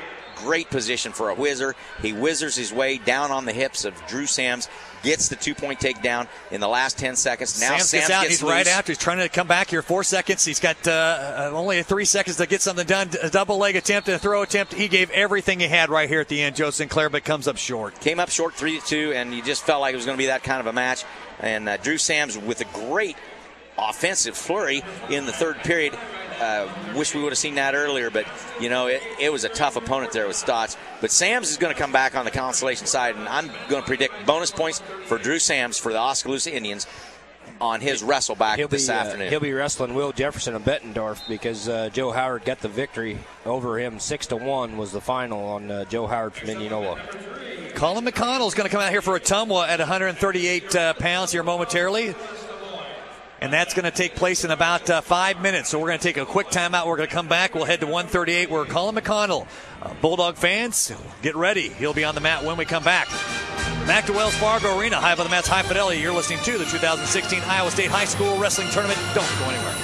great position for a whizzer. He whizzers his way down on the hips of Drew Sams, gets the two-point takedown in the last ten seconds. Now Sams Sams gets out. gets He's loose. right after. He's trying to come back here. Four seconds. He's got uh, only three seconds to get something done. A double leg attempt and a throw attempt. He gave everything he had right here at the end, Joe Sinclair, but comes up short. Came up short three to two, and you just felt like it was going to be that kind of a match. And uh, Drew Sams with a great offensive flurry in the third period. Uh, wish we would have seen that earlier, but, you know, it, it was a tough opponent there with Stotts. But Sams is going to come back on the Constellation side, and I'm going to predict bonus points for Drew Sams for the Oskaloosa Indians on his wrestle back he'll this be, afternoon. Uh, he'll be wrestling Will Jefferson of Bettendorf because uh, Joe Howard got the victory over him. Six to one was the final on uh, Joe Howard from Indianola. Colin McConnell is going to come out here for Ottumwa at one hundred thirty-eight uh, pounds here momentarily. And that's going to take place in about uh, five minutes. So we're going to take a quick timeout. We're going to come back. We'll head to one thirty-eight where Colin McConnell, uh, Bulldog fans, get ready. He'll be on the mat when we come back. Back to Wells Fargo Arena, high above the mats, high fidelity. You're listening to the two thousand sixteen Iowa State High School Wrestling Tournament. Don't go anywhere.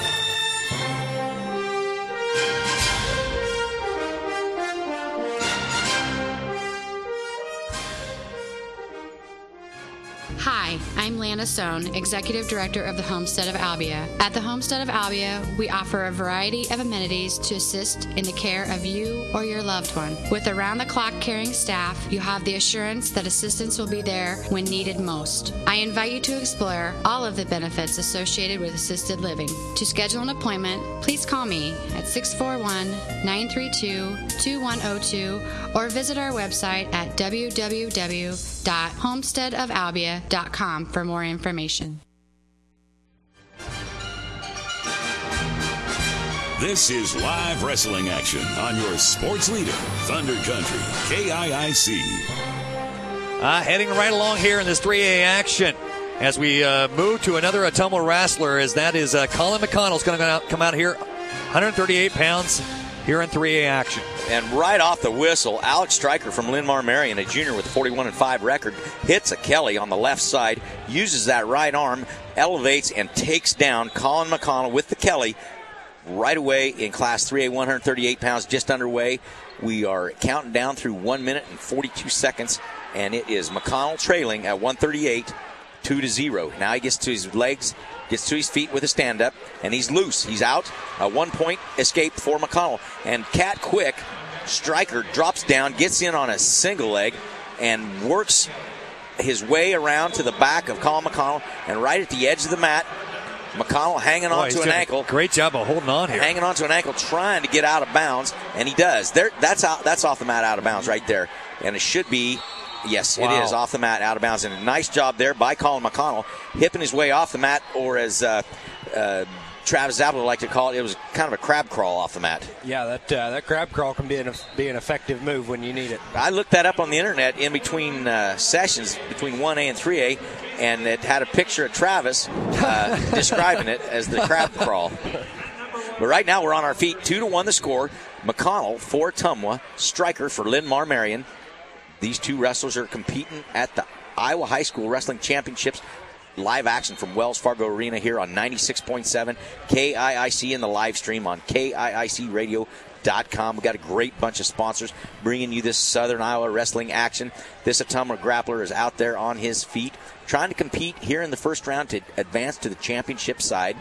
Hi, I'm Lana Sohn, Executive Director of the Homestead of Albia. At the Homestead of Albia, we offer a variety of amenities to assist in the care of you or your loved one. With around-the-clock caring staff, you have the assurance that assistance will be there when needed most. I invite you to explore all of the benefits associated with assisted living. To schedule an appointment, please call me at six four one, nine three two, two one zero two or visit our website at w w w dot homestead of albia dot com for more information. This is live wrestling action on your sports leader, Thunder Country, K I I C. Uh, heading right along here in this three A action as we uh, move to another Ottumwa wrestler, as that is uh, Colin McConnell's going to come out here, one hundred thirty-eight pounds here in three A action. And right off the whistle, Alex Stryker from Linn-Mar Marion, a junior with a forty-one and five record, hits a Kelly on the left side, uses that right arm, elevates, and takes down Colin McConnell with the Kelly right away in Class three A, one hundred thirty-eight pounds, just underway. We are counting down through one minute and forty-two seconds, and it is McConnell trailing at one thirty-eight, two to zero. Now he gets to his legs, gets to his feet with a stand-up, and he's loose. He's out. A one-point escape for McConnell. And Cat Quick, Stryker drops down, gets in on a single leg, and works his way around to the back of Colin McConnell, and right at the edge of the mat, McConnell hanging Boy, on to an ankle. Great job of holding on here. Hanging on to an ankle, trying to get out of bounds, and he does. There, that's out, that's off the mat, out of bounds right there. And it should be, yes, Wow. it is off the mat, out of bounds. And a nice job there by Colin McConnell, hipping his way off the mat, or as uh, uh, Travis Zappel would like to call it, it was kind of a crab crawl off the mat. Yeah, that uh, that crab crawl can be an, be an effective move when you need it. I looked that up on the internet in between uh, sessions, between one A and three A, and it had a picture of Travis uh, describing it as the crab crawl. But right now we're on our feet, two to one the score. McConnell for Ottumwa, Stryker for Linn-Mar Marion. These two wrestlers are competing at the Iowa High School Wrestling Championships. Live action from Wells Fargo Arena here on ninety-six point seven K I I C in the live stream on K I I C radio dot com. We've got a great bunch of sponsors bringing you this Southern Iowa wrestling action. This Ottumwa grappler is out there on his feet trying to compete here in the first round to advance to the championship side.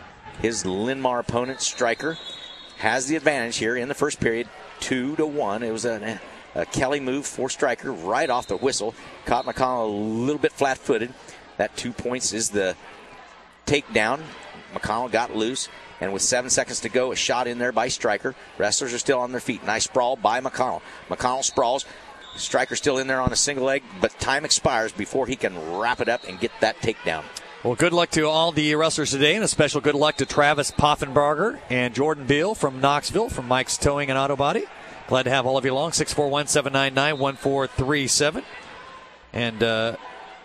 His Linn-Mar opponent, Stryker, has the advantage here in the first period, two to one. It was a, a Kelly move for Stryker right off the whistle. Caught McConnell a little bit flat-footed. That two points is the takedown. McConnell got loose, and with seven seconds to go, a shot in there by Stryker. Wrestlers are still on their feet. Nice sprawl by McConnell. McConnell sprawls. Stryker still in there on a single leg, but time expires before he can wrap it up and get that takedown. Well, good luck to all the wrestlers today, and a special good luck to Travis Poffenbarger and Jordan Beal from Knoxville, from Mike's Towing and Auto Body. Glad to have all of you along. six four one, seven nine nine, one four three seven. And, uh,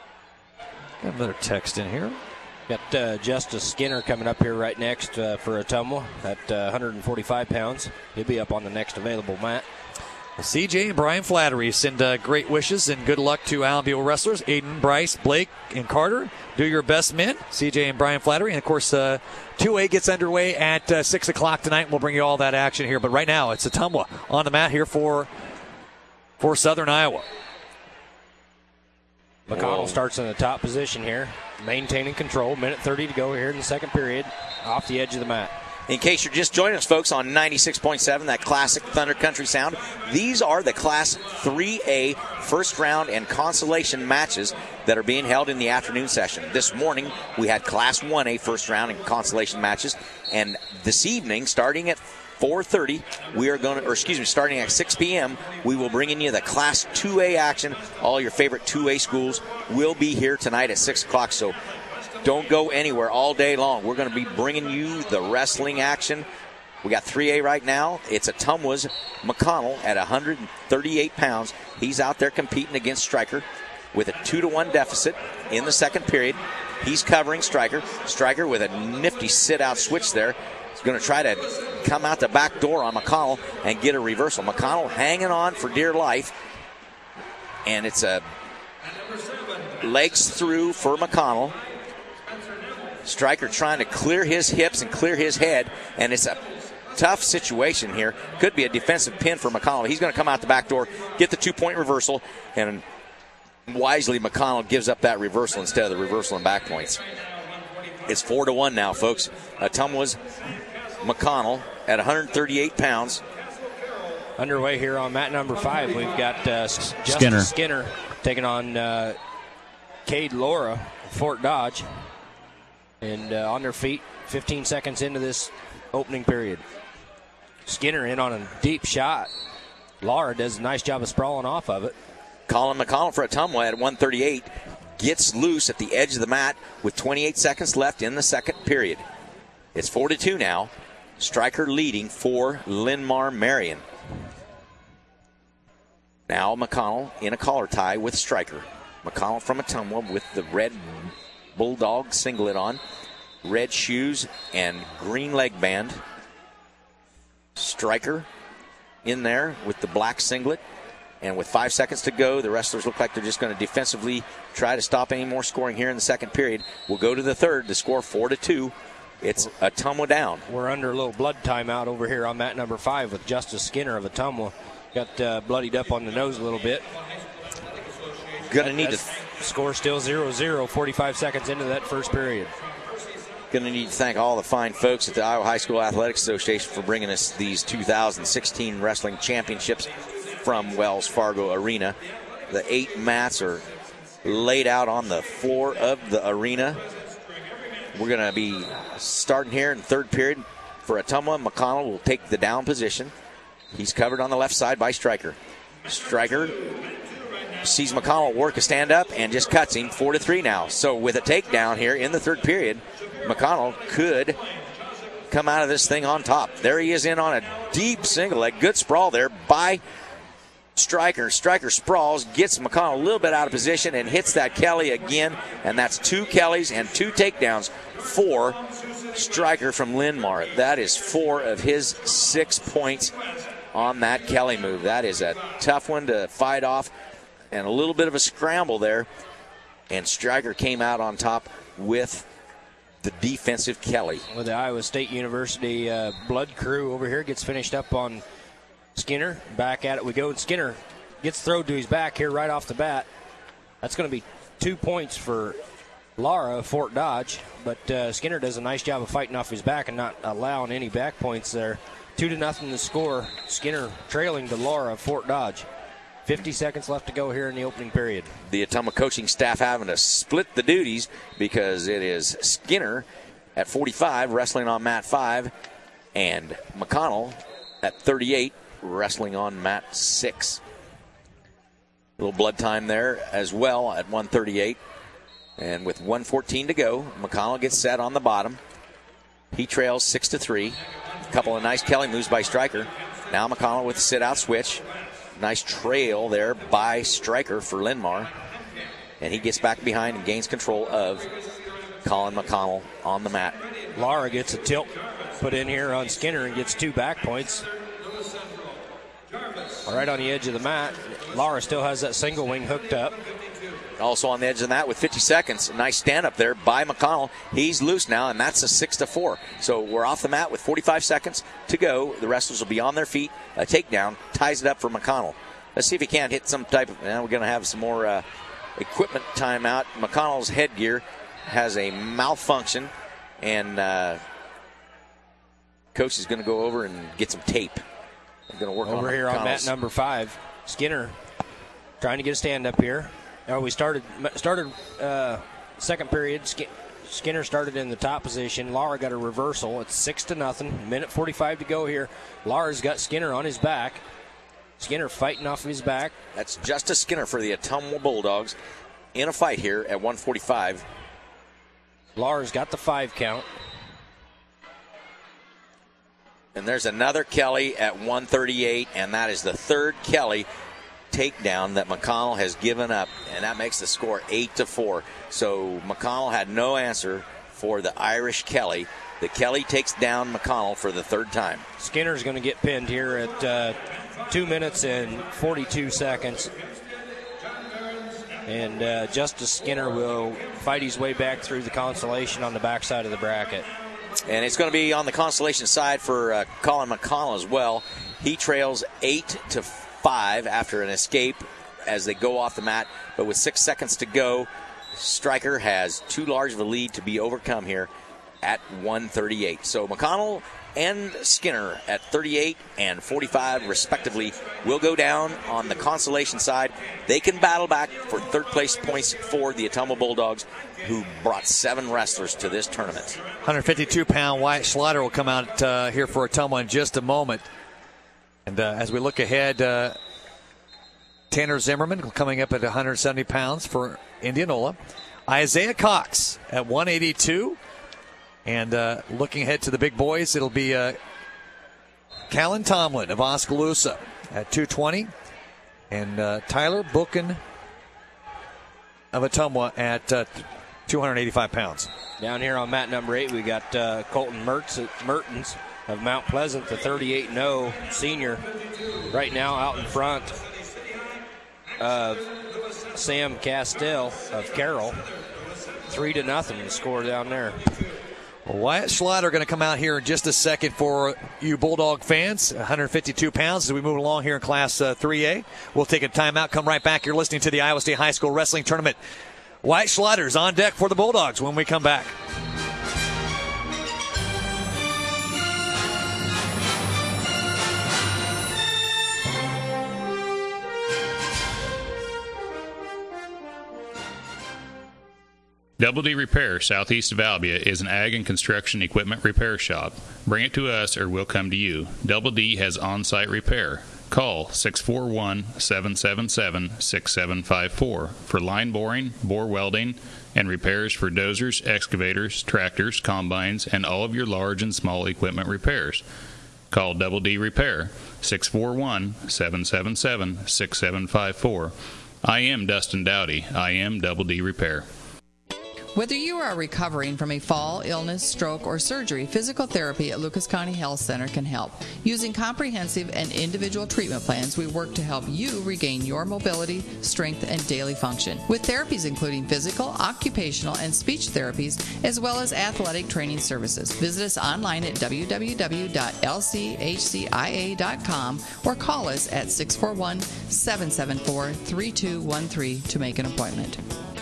got another text in here. Got uh, Justice Skinner coming up here right next uh, for Ottumwa at uh, one hundred forty-five pounds. He'll be up on the next available mat. Well, C J and Brian Flattery send uh, great wishes and good luck to Albion wrestlers. Aiden, Bryce, Blake, and Carter. Do your best, men. C J and Brian Flattery. And, of course, uh, two A gets underway at uh, six o'clock tonight. We'll bring you all that action here. But right now, it's Ottumwa on the mat here for for Southern Iowa. McConnell Whoa. starts in the top position here, maintaining control. Minute thirty to go here in the second period, off the edge of the mat. In case you're just joining us, folks, on ninety-six point seven, that classic Thunder Country sound, these are the Class three A first round and consolation matches that are being held in the afternoon session. This morning, we had Class one A first round and consolation matches, and this evening, starting at four thirty, we are going to, or excuse me, starting at six p.m., we will bring in you the Class two A action. All your favorite two A schools will be here tonight at six o'clock, so don't go anywhere all day long. We're going to be bringing you the wrestling action. We got three A right now. It's Ottumwa's McConnell at one hundred thirty-eight pounds. He's out there competing against Stryker with a two to one deficit in the second period. He's covering Stryker. Stryker with a nifty sit-out switch there. He's going to try to come out the back door on McConnell and get a reversal. McConnell hanging on for dear life. And it's a legs through for McConnell. Stryker trying to clear his hips and clear his head, and it's a tough situation here. Could be a defensive pin for McConnell. He's going to come out the back door, get the two-point reversal, and wisely McConnell gives up that reversal instead of the reversal and back points. It's four to one now, folks. Ottumwa's McConnell at one hundred thirty-eight pounds. Underway here on mat number five, we've got uh, Justin Skinner. Skinner taking on uh, Cade Laura, Fort Dodge. And uh, on their feet, fifteen seconds into this opening period. Skinner in on a deep shot. Laura does a nice job of sprawling off of it. Colin McConnell for Ottumwa at one thirty-eight gets loose at the edge of the mat with twenty-eight seconds left in the second period. It's four to two now. Stryker leading for Linmar Marion. Now McConnell in a collar tie with Stryker. McConnell from Ottumwa with the red Bulldog singlet on, red shoes and green leg band. Stryker in there with the black singlet, and with five seconds to go, the wrestlers look like they're just going to defensively try to stop any more scoring here in the second period. We'll go to the third. The score four to two. It's Ottumwa down. We're under a little blood timeout over here on mat number five with Justice Skinner of Ottumwa. Got uh, bloodied up on the nose a little bit. Gonna need to. Score still zero zero, forty-five seconds into that first period. Going to need to thank all the fine folks at the Iowa High School Athletics Association for bringing us these two thousand sixteen wrestling championships from Wells Fargo Arena. The eight mats are laid out on the floor of the arena. We're going to be starting here in the third period for Ottumwa. McConnell will take the down position. He's covered on the left side by Stryker. Stryker sees McConnell work a stand-up and just cuts him. Four to three now. So with a takedown here in the third period, McConnell could come out of this thing on top. There he is in on a deep single leg. Good sprawl there by Stryker. Stryker sprawls, gets McConnell a little bit out of position and hits that Kelly again. And that's two Kellys and two takedowns for Stryker from Linmar. That is four of his six points on that Kelly move. That is a tough one to fight off. And a little bit of a scramble there. And Stryker came out on top with the defensive Kelly. With the Iowa State University uh, blood crew over here gets finished up on Skinner. Back at it we go. And Skinner gets thrown to his back here right off the bat. That's going to be two points for Lara of Fort Dodge. But uh, Skinner does a nice job of fighting off his back and not allowing any back points there. Two to nothing to score. Skinner trailing to Lara of Fort Dodge. fifty seconds left to go here in the opening period. The Ottumwa coaching staff having to split the duties because it is Skinner at forty-five wrestling on mat five and McConnell at thirty-eight wrestling on mat six. A little blood time there as well at one thirty-eight. And with one fourteen to go, McConnell gets set on the bottom. He trails six to three. A couple of nice Kelly moves by Stryker. Now McConnell with the sit-out switch. Nice trail there by Stryker for Linmar. And he gets back behind and gains control of Colin McConnell on the mat. Lara gets a tilt put in here on Skinner and gets two back points. Right on the edge of the mat. Lara still has that single wing hooked up. Also on the edge of the mat with fifty seconds. A nice stand up there by McConnell. He's loose now, and that's a six to four. So we're off the mat with forty-five seconds to go. The wrestlers will be on their feet. A takedown ties it up for McConnell. Let's see if he can't hit some type of. Now we're going to have some more uh, equipment timeout. McConnell's headgear has a malfunction, and uh, coach is going to go over and get some tape. We're going to work over on here on mat number five. Skinner trying to get a stand up here. Oh, we started started uh, second period. Skinner started in the top position. Lara got a reversal. It's six to nothing. Minute forty-five to go here. Lara's got Skinner on his back. Skinner fighting off of his back. That's Justice Skinner for the Ottumwa Bulldogs in a fight here at one forty-five. Lara's got the five count. And there's another Kelly at one thirty-eight, and that is the third Kelly takedown that McConnell has given up, and that makes the score eight to four. So McConnell had no answer for the Irish Kelly. The Kelly takes down McConnell for the third time. Skinner's going to get pinned here at uh, two minutes and forty-two seconds. And uh, Justice Skinner will fight his way back through the consolation on the backside of the bracket. And it's going to be on the consolation side for uh, Colin McConnell as well. He trails eight to five after an escape as they go off the mat. But with six seconds to go, Stryker has too large of a lead to be overcome here at one thirty-eight. So McConnell and Skinner at thirty-eight and forty-five respectively will go down on the consolation side. They can battle back for third place points for the Ottumwa Bulldogs, who brought seven wrestlers to this tournament. one fifty-two pound Wyatt Schlatter will come out uh, here for Ottumwa in just a moment. And uh, as we look ahead, uh, Tanner Zimmerman coming up at one seventy pounds for Indianola. Isaiah Cox at one eighty-two. And uh, looking ahead to the big boys, it'll be uh, Callan Tomlin of Oskaloosa at two twenty. And uh, Tyler Bookin of Ottumwa at uh, two eighty-five pounds. Down here on mat number eight, we got uh, Colton Mertz, Mertens of Mount Pleasant, the thirty-eight and oh senior, right now out in front of Sam Castell of Carroll. Three to nothing the score down there. Well, Wyatt Schlatter going to come out here in just a second for you Bulldog fans. one fifty-two pounds as we move along here in Class uh, three A. We'll take a timeout, come right back. You're listening to the Iowa State High School Wrestling Tournament. Wyatt Schlatter is on deck for the Bulldogs when we come back. Double D Repair, southeast of Albia, is an ag and construction equipment repair shop. Bring it to us or we'll come to you. Double D has on-site repair. Call six four one, seven seven seven, six seven five four for line boring, bore welding, and repairs for dozers, excavators, tractors, combines, and all of your large and small equipment repairs. Call Double D Repair, six four one, seven seven seven, six seven five four. I am Dustin Dowdy. I am Double D Repair. Whether you are recovering from a fall, illness, stroke, or surgery, physical therapy at Lucas County Health Center can help. Using comprehensive and individual treatment plans, we work to help you regain your mobility, strength, and daily function. With therapies including physical, occupational, and speech therapies, as well as athletic training services. Visit us online at w w w dot l c h c i a dot com or call us at six four one, seven seven four, three two one three to make an appointment.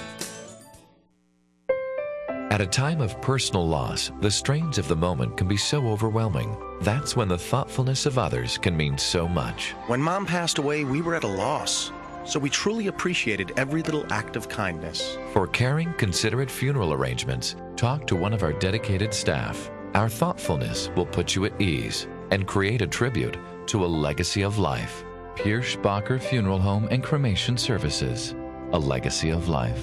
At a time of personal loss, the strains of the moment can be so overwhelming. That's when the thoughtfulness of others can mean so much. When Mom passed away, we were at a loss, so we truly appreciated every little act of kindness. For caring, considerate funeral arrangements, talk to one of our dedicated staff. Our thoughtfulness will put you at ease and create a tribute to a legacy of life. Pierce Bacher Funeral Home and Cremation Services. A legacy of life.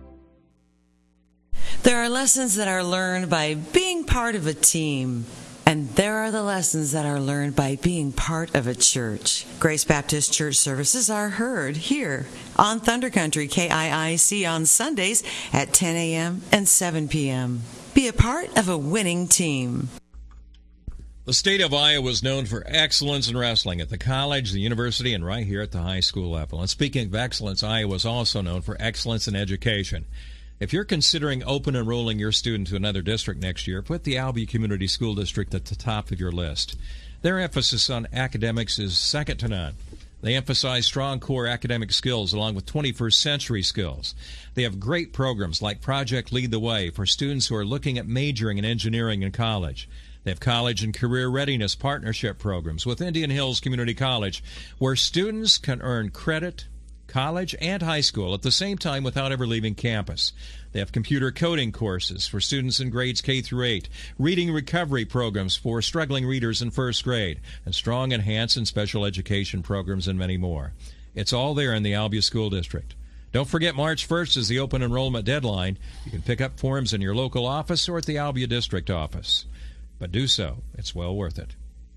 There are lessons that are learned by being part of a team, and there are the lessons that are learned by being part of a church. Grace Baptist Church services are heard here on Thunder Country K I I C on Sundays at ten a.m. and seven p.m. Be a part of a winning team. The state of Iowa is known for excellence in wrestling at the college, the university, and right here at the high school level. And speaking of excellence, Iowa is also known for excellence in education. If you're considering open enrolling your student to another district next year, put the Albia Community School District at the top of your list. Their emphasis on academics is second to none. They emphasize strong core academic skills along with twenty-first century skills. They have great programs like Project Lead the Way for students who are looking at majoring in engineering in college. They have college and career readiness partnership programs with Indian Hills Community College, where students can earn credit, college and high school at the same time without ever leaving campus. They have computer coding courses for students in grades K through eight, reading recovery programs for struggling readers in first grade, and strong enhanced and special education programs and many more. It's all there in the Albia School District. Don't forget March first is the open enrollment deadline. You can pick up forms in your local office or at the Albia District office. But do so. It's well worth it.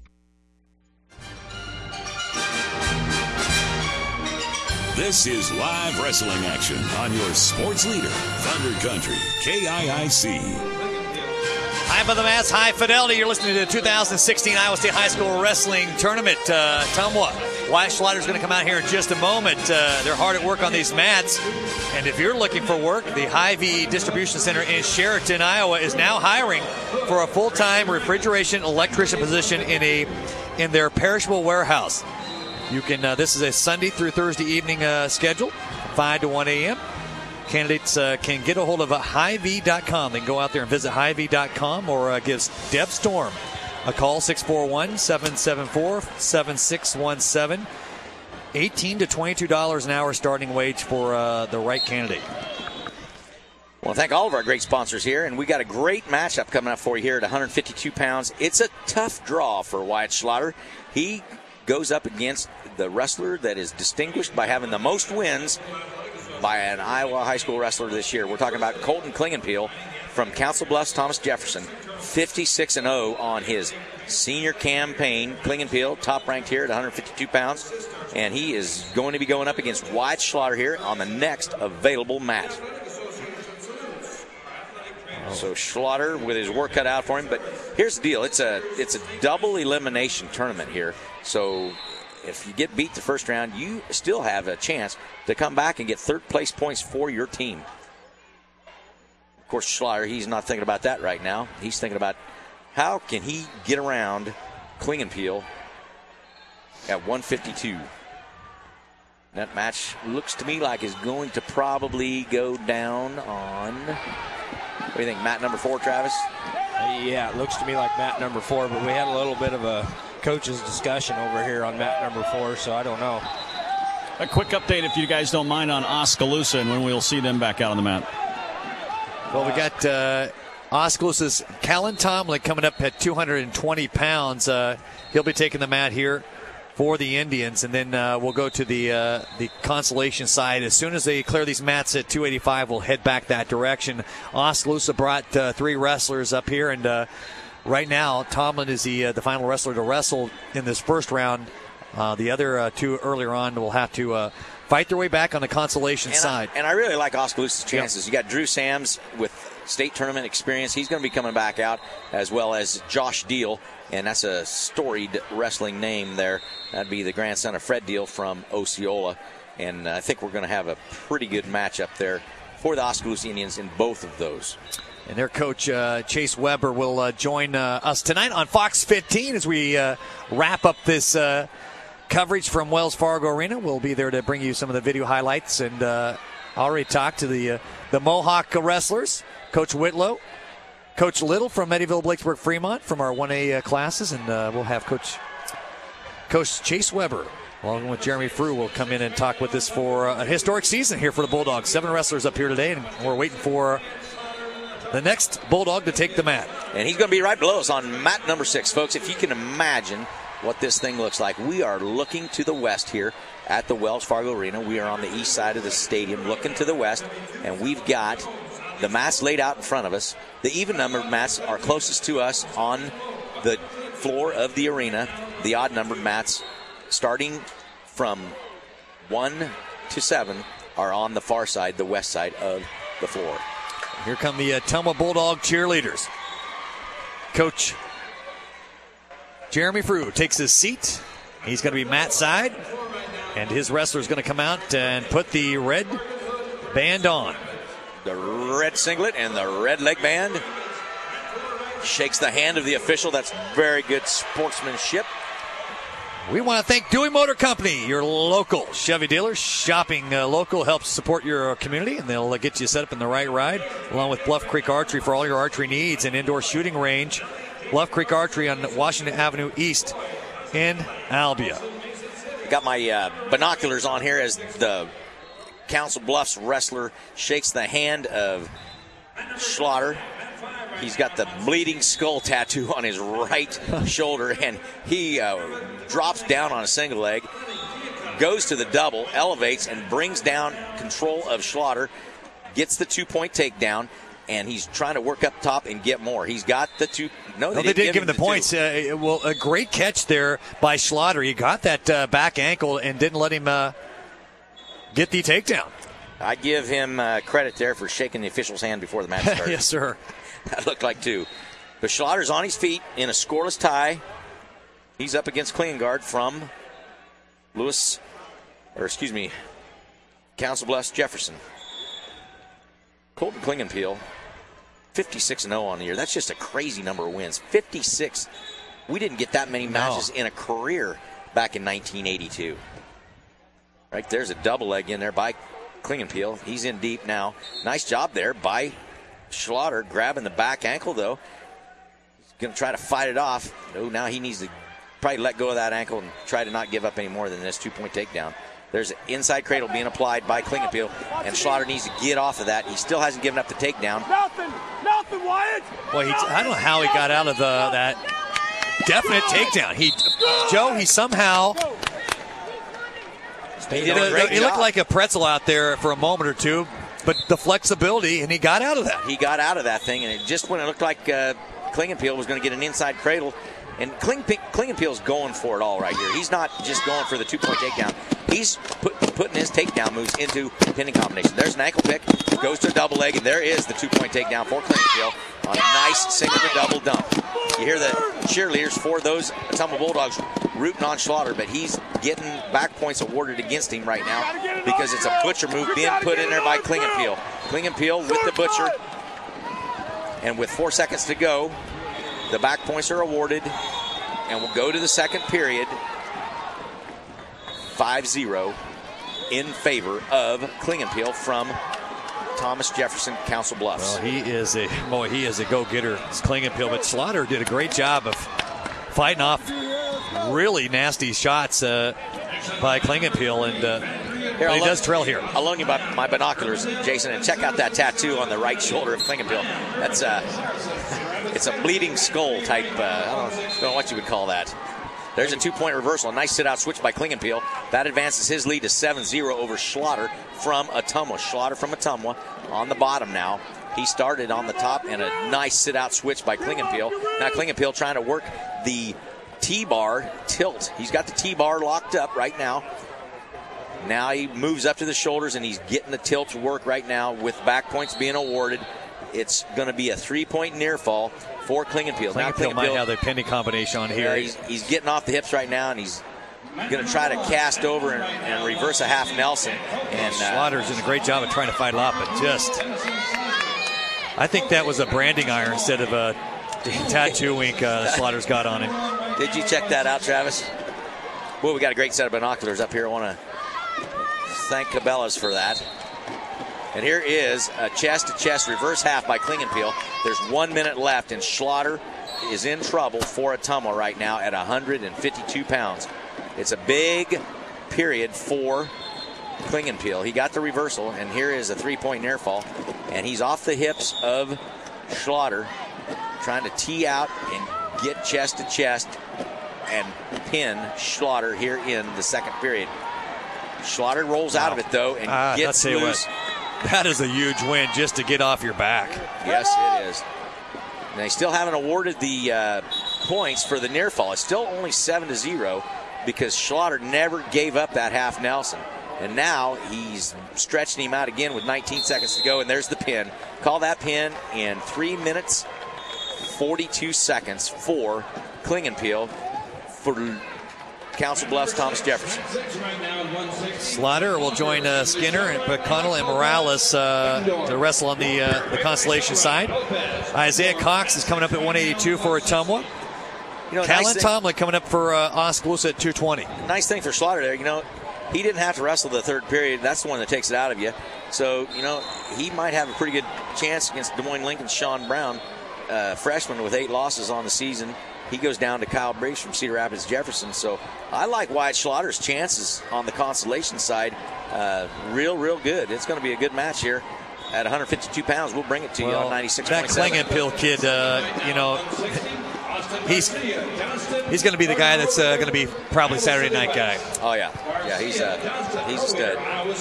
This is live wrestling action on your sports leader, Thunder Country, K I I C. High by the mats, high fidelity. You're listening to the two thousand sixteen Iowa State High School Wrestling Tournament. Uh, tell them what, Wyatt Schlatter going to come out here in just a moment. Uh, they're hard at work on these mats. And if you're looking for work, the Hy-Vee Distribution Center in Sheraton, Iowa is now hiring for a full-time refrigeration electrician position in a in their perishable warehouse. You can. Uh, this is a Sunday through Thursday evening uh, schedule, five to one a.m. Candidates uh, can get a hold of uh, Hy Vee dot com. They can go out there and visit Hy Vee dot com or uh, give Deb Storm a call, six four one, seven seven four, seven six one seven. eighteen to twenty-two dollars an hour starting wage for uh, the right candidate. Well, thank all of our great sponsors here, and we got a great matchup coming up for you here at one fifty-two pounds. It's a tough draw for Wyatt Schlatter. He goes up against the wrestler that is distinguished by having the most wins by an Iowa high school wrestler this year. We're talking about Colton Klingenpeel from Council Bluffs, Thomas Jefferson, fifty-six and oh on his senior campaign. Klingenpeel, top ranked here at one fifty-two pounds, and he is going to be going up against Wyatt Schlatter here on the next available mat. So Schlatter with his work cut out for him, but here's the deal: it's a it's a double elimination tournament here. So if you get beat the first round, you still have a chance to come back and get third place points for your team. Of course, Schlatter, he's not thinking about that right now. He's thinking about how can he get around Klingenpeel at one fifty-two. That match looks to me like is going to probably go down on, what do you think, mat number four, Travis? Yeah, it looks to me like mat number four, but we had a little bit of a coach's discussion over here on mat number four, so I don't know. A quick update, if you guys don't mind, on Oskaloosa and when we'll see them back out on the mat. Well, we got uh, Oskaloosa's Callan Tomlin coming up at two hundred twenty pounds. Uh, he'll be taking the mat here for the Indians, and then uh, we'll go to the uh, the consolation side. As soon as they clear these mats at two eighty-five, we'll head back that direction. Oskaloosa brought uh, three wrestlers up here, and uh, right now Tomlin is the uh, the final wrestler to wrestle in this first round. Uh, the other uh, two earlier on will have to uh, fight their way back on the consolation and side. I, and I really like Oskaloosa's chances. Yep. You got Drew Sams with state tournament experience. He's going to be coming back out, as well as Josh Deal, and that's a storied wrestling name there. That'd be the grandson of Fred Deal from Osceola, and I think we're going to have a pretty good matchup there for the Oskaloosa Indians in both of those. And their coach, uh, Chase Weber, will uh, join uh, us tonight on Fox fifteen as we uh, wrap up this uh, coverage from Wells Fargo Arena. We'll be there to bring you some of the video highlights, and uh, already talked to the uh, the Mohawk wrestlers, Coach Whitlow, Coach Little from Eddyville, Blakesburg, Fremont from our one A uh, classes, and uh, we'll have Coach Coach Chase Weber along with Jeremy Frew will come in and talk with us for a historic season here for the Bulldogs. Seven wrestlers up here today, and we're waiting for the next Bulldog to take the mat. And he's going to be right below us on mat number six, folks. If you can imagine what this thing looks like, we are looking to the west here at the Wells Fargo Arena. We are on the east side of the stadium looking to the west, and we've got the mats laid out in front of us. The even-numbered mats are closest to us on the floor of the arena. The odd-numbered mats, starting from one to seven, are on the far side, the west side of the floor. Here come the uh, Thelma Bulldog cheerleaders. Coach Jeremy Frew takes his seat. He's going to be mat side, and his wrestler is going to come out and put the red band on. The red singlet and the red leg band. Shakes the hand of the official. That's very good sportsmanship. We want to thank Dewey Motor Company, your local Chevy dealer. Shopping uh, local helps support your community, and they'll uh, get you set up in the right ride, along with Bluff Creek Archery for all your archery needs and indoor shooting range. Bluff Creek Archery on Washington Avenue East in Albia. Got my uh, binoculars on here as the Council Bluffs wrestler shakes the hand of Schlatter. He's got the bleeding skull tattoo on his right shoulder, and he uh, drops down on a single leg, goes to the double, elevates, and brings down control of Schlatter, gets the two-point takedown, and he's trying to work up top and get more. He's got the two. No, they, no, they didn't did give, give him the, the points. Uh, well, a great catch there by Schlatter. He got that uh, back ankle and didn't let him uh, get the takedown. I give him uh, credit there for shaking the official's hand before the match started. Yes, sir. That looked like two. But Schlatter's on his feet in a scoreless tie. He's up against Klingengard from Lewis, or excuse me, Council Bluffs Jefferson. Colton Klingenpeel, fifty-six and oh on the year. That's just a crazy number of wins. fifty-six. We didn't get that many matches no. in a career back in nineteen eighty-two. Right there's a double leg in there by Klingenpeel. He's in deep now. Nice job there by Schlatter, grabbing the back ankle, though. He's going to try to fight it off. Oh, now he needs to probably let go of that ankle and try to not give up any more than this two-point takedown. There's an inside cradle being applied by Klingenpeel, and Schlatter needs to get off of that. He still hasn't given up the takedown. Nothing, nothing, Wyatt. Well, he, I don't know how he got out of the that definite takedown. He, Joe, he somehow... He, did a, he looked like a pretzel out there for a moment or two. But the flexibility, and he got out of that. He got out of that thing, and it just when it looked like uh, Klingenpeel was going to get an inside cradle, and Kling, Klingenpeel's going for it all right here. He's not just going for the two-point takedown. He's put, putting his takedown moves into pinning combination. There's an ankle pick, goes to a double leg, and there is the two-point takedown for Klingenpeel on a nice single-to-double dump. You hear the cheerleaders for those Ottumwa Bulldogs rooting on Schlatter, but he's getting back points awarded against him right now because it's a butcher move being put in there by Klingenpeel. Klingenpeel with the butcher, and with four seconds to go, the back points are awarded, and we'll go to the second period. five zero in favor of Klingenpeel from Thomas Jefferson, Council Bluffs. Well, he is a boy. He is a go-getter. It's Klingenpeel, but Schlatter did a great job of fighting off really nasty shots uh, by Klingenpeel, and uh, here, he does trail here. I'll loan you my, my binoculars, Jason, and check out that tattoo on the right shoulder of Klingenpeel. That's uh, it's a bleeding skull type. Uh, I don't know, I don't know what you would call that. There's a two-point reversal. A nice sit-out switch by Klingenpeel. That advances his lead to seven zero over Schlatter from Ottumwa. Schlatter from Ottumwa on the bottom now. He started on the top, and a nice sit-out switch by Klingenpeel. Now Klingenpeel trying to work the T-bar tilt. He's got the T-bar locked up right now. Now he moves up to the shoulders, and he's getting the tilt to work right now with back points being awarded. It's going to be a three-point near fall for Klingenpeel. Klingenpeel, Klingenpeel might have the pending combination on here. Yeah, he's, he's getting off the hips right now, and he's going to try to cast over and, and reverse a half Nelson. And uh, Schlatter's doing a great job of trying to fight it off, but just, I think that was a branding iron instead of a tattoo ink uh, Schlatter's got on him. Did you check that out, Travis? Well, we got a great set of binoculars up here. I want to thank Cabela's for that. And here is a chest-to-chest reverse half by Klingenpeel. There's one minute left, and Schlatter is in trouble for Ottumwa right now at one hundred fifty-two pounds. It's a big period for Klingenpeel. He got the reversal, and here is a three-point near fall. And he's off the hips of Schlatter, trying to tee out and get chest-to-chest and pin Schlatter here in the second period. Schlatter rolls out of it, though, and uh, gets loose. That is a huge win just to get off your back. Yes, it is. And they still haven't awarded the uh, points for the near fall. It's still only seven to zero because Schlatter never gave up that half Nelson. And now he's stretching him out again with nineteen seconds to go, and there's the pin. Call that pin in three minutes, forty-two seconds for Klingenpeel for Council Bluffs, Thomas Jefferson. Schlatter will join uh, Skinner, and McConnell, and Morales uh, to wrestle on the uh, the Constellation side. Isaiah Cox is coming up at one eighty-two for Ottumwa. You know, Callan nice thing, Tomlin coming up for uh, Oskaloosa at two twenty. Nice thing for Slaughter there, you know, he didn't have to wrestle the third period. That's the one that takes it out of you. So, you know, he might have a pretty good chance against Des Moines Lincoln's Sean Brown, uh, freshman with eight losses on the season. He goes down to Kyle Briggs from Cedar Rapids Jefferson. So I like Wyatt Schlotter's chances on the consolation side. Uh, real, real good. It's going to be a good match here. At one fifty-two pounds, we'll bring it to well, you on ninety-six point seven. That Klingenpill kid, uh, you know, he's he's going to be the guy that's uh, going to be probably Saturday night guy. Oh yeah, yeah, he's uh, he's a stud.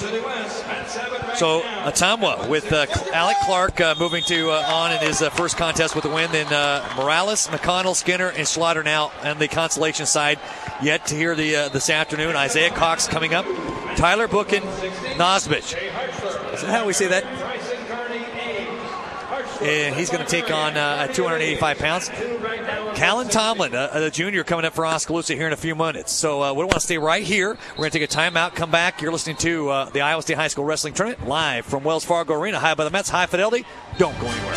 So Ottumwa with uh, Alec Clark uh, moving to uh, on in his uh, first contest with a win. Then uh, Morales, McConnell, Skinner, and Schlatter now on the consolation side. Yet to hear the uh, this afternoon. Isaiah Cox coming up. Tyler Bookin, Nosbich. Is that how we say that? And he's going to take on uh, at two eighty-five pounds. Callan Tomlin, uh, a junior, coming up for Oskaloosa here in a few minutes. So uh, we want to stay right here. We're going to take a timeout, come back. You're listening to uh, the Iowa State High School Wrestling Tournament live from Wells Fargo Arena, high by the Mets, high fidelity. Don't go anywhere.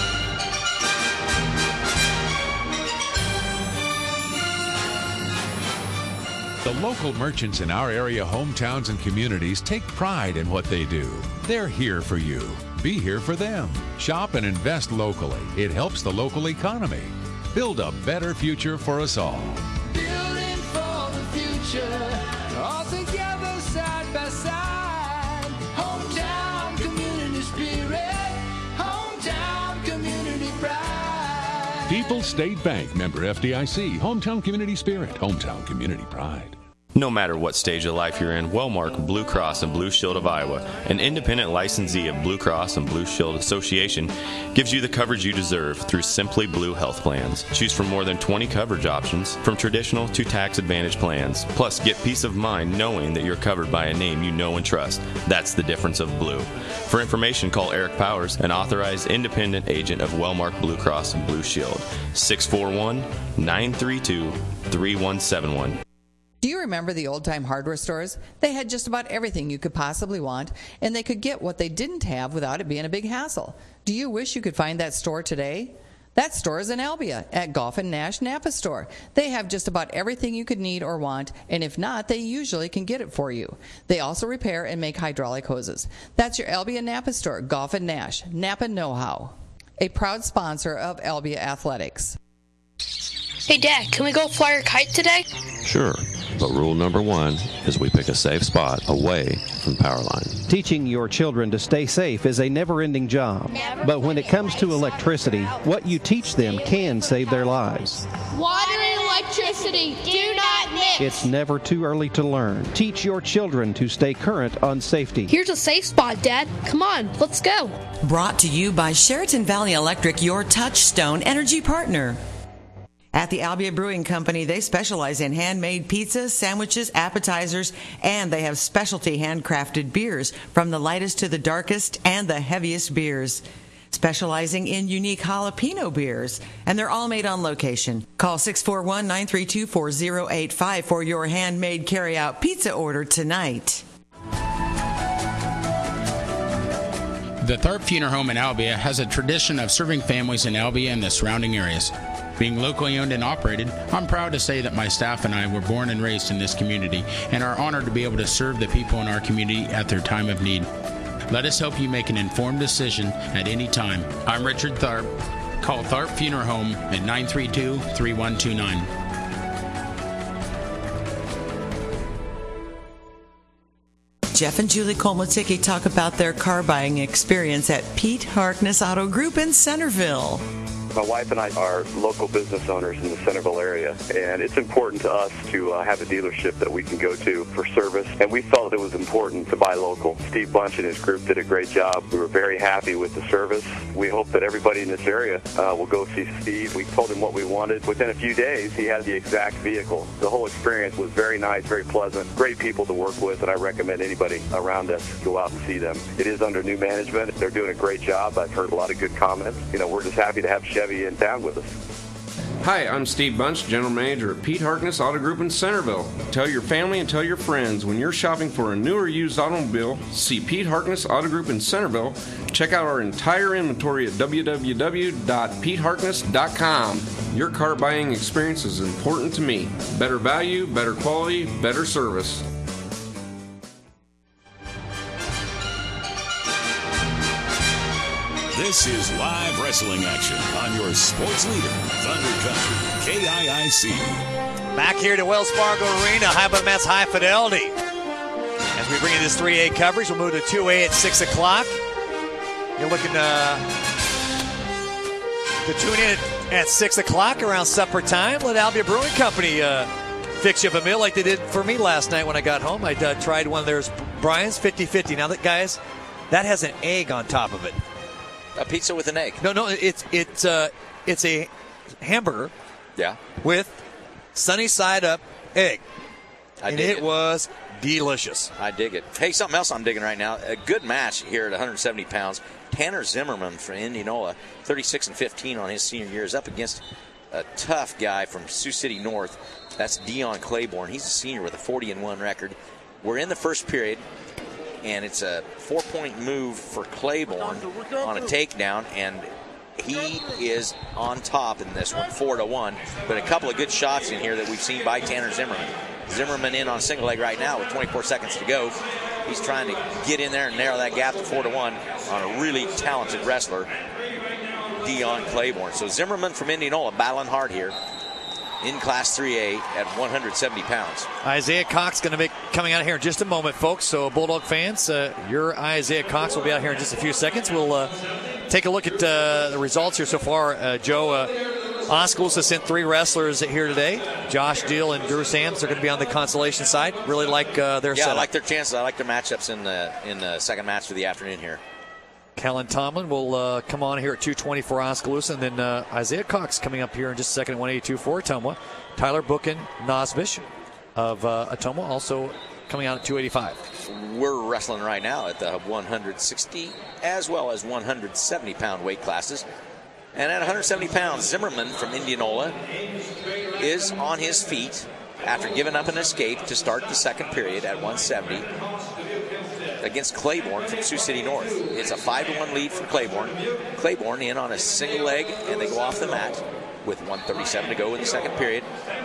The local merchants in our area, hometowns, and communities take pride in what they do. They're here for you. Be here for them. Shop and invest locally. It helps the local economy. Build a better future for us all. Building for the future, all together side by side. Hometown community spirit, hometown community pride. People's State Bank, member F D I C, hometown community spirit, hometown community pride. No matter what stage of life you're in, Wellmark Blue Cross and Blue Shield of Iowa, an independent licensee of Blue Cross and Blue Shield Association, gives you the coverage you deserve through Simply Blue health plans. Choose from more than twenty coverage options, from traditional to tax advantage plans. Plus, get peace of mind knowing that you're covered by a name you know and trust. That's the difference of blue. For information, call Eric Powers, an authorized independent agent of Wellmark Blue Cross and Blue Shield. six four one, nine three two, three one seven one. Do you remember the old-time hardware stores? They had just about everything you could possibly want, and they could get what they didn't have without it being a big hassle. Do you wish you could find that store today? That store is in Albia at Goff and Nash Napa Store. They have just about everything you could need or want, and if not, they usually can get it for you. They also repair and make hydraulic hoses. That's your Albia Napa Store, Goff and Nash, Napa Know-How. A proud sponsor of Albia Athletics. Hey, Dad, can we go fly our kite today? Sure, but rule number one is we pick a safe spot away from the power line. Teaching your children to stay safe is a never-ending job. Never but when it comes to electricity, what you teach them can save their lives. Water and electricity do not mix. It's never too early to learn. Teach your children to stay current on safety. Here's a safe spot, Dad. Come on, let's go. Brought to you by Sheraton Valley Electric, your touchstone energy partner. At the Albia Brewing Company, they specialize in handmade pizzas, sandwiches, appetizers, and they have specialty handcrafted beers, from the lightest to the darkest and the heaviest beers. Specializing in unique jalapeno beers, and they're all made on location. Call six four one, nine three two, four zero eight five for your handmade carry-out pizza order tonight. The Tharp Funeral Home in Albia has a tradition of serving families in Albia and the surrounding areas. Being locally owned and operated, I'm proud to say that my staff and I were born and raised in this community and are honored to be able to serve the people in our community at their time of need. Let us help you make an informed decision at any time. I'm Richard Tharp. Call Tharp Funeral Home at nine three two, three one two nine. Jeff and Julie Kolmaticki talk about their car buying experience at Pete Harkness Auto Group in Centerville. My wife and I are local business owners in the Centerville area, and it's important to us to uh, have a dealership that we can go to for service, and we felt it was important to buy local. Steve Bunch and his group did a great job. We were very happy with the service. We hope that everybody in this area uh, will go see Steve. We told him what we wanted. Within a few days, he had the exact vehicle. The whole experience was very nice, very pleasant, great people to work with, and I recommend anybody around us go out and see them. It is under new management. They're doing a great job. I've heard a lot of good comments. You know, we're just happy to have Chevy in town with us. Hi, I'm Steve Bunch, General Manager at Pete Harkness Auto Group in Centerville. Tell your family and tell your friends when you're shopping for a new or used automobile, see Pete Harkness Auto Group in Centerville. Check out our entire inventory at w w w dot pete harkness dot com. Your car buying experience is important to me. Better value, better quality, better service. This is live wrestling action on your sports leader, Thunder Country, K I I C. Back here to Wells Fargo Arena, high above the Mets, high fidelity. As we bring in this three A coverage, we'll move to two A at six o'clock. You're looking uh, to tune in at, at six o'clock around supper time. Let Albia Brewing Company uh, fix you up a meal like they did for me last night when I got home. I uh, tried one of theirs, Brian's fifty fifty. Now, that guys, that has an egg on top of it. A pizza with an egg. No, no, it's it's uh, it's a hamburger. Yeah. With sunny side up egg. I and dig it, it was delicious. I dig it. Hey, something else I'm digging right now. A good match here at one hundred seventy pounds. Tanner Zimmerman from Indianola, thirty-six and fifteen on his senior year, is up against a tough guy from Sioux City North. That's Dion Claiborne. He's a senior with a forty and one record. We're in the first period, and it's a four-point move for Claiborne on a takedown, and he is on top in this one, four to one. But a couple of good shots in here that we've seen by Tanner Zimmerman. Zimmerman in on single leg right now with twenty-four seconds to go. He's trying to get in there and narrow that gap to four to one on a really talented wrestler, Dion Claiborne. So Zimmerman from Indianola battling hard here in Class three A at one hundred seventy pounds. Isaiah Cox going to be coming out here in just a moment, folks. So Bulldog fans, uh, your Isaiah Cox will be out here in just a few seconds. We'll uh, take a look at uh, the results here so far. Uh, Joe, uh, Oscars has sent three wrestlers here today. Josh Deal and Drew Sams are going to be on the consolation side. Really like uh, their yeah, setup. I like their chances. I like their matchups in the in the second match of the afternoon here. Kellen Tomlin will uh, come on here at two twenty for Oskaloosa, and then uh, Isaiah Cox coming up here in just a second at one eighty-two for Ottumwa. Tyler Bookin Nosvish of uh, Ottumwa also coming out at two eighty-five. We're wrestling right now at the one hundred sixty as well as one hundred seventy pound weight classes. And at one hundred seventy pounds, Zimmerman from Indianola is on his feet after giving up an escape to start the second period at one seventy against Claiborne from Sioux City North. It's a five to one lead for Claiborne. Claiborne in on a single leg, and they go off the mat with one thirty-seven to go in the second period.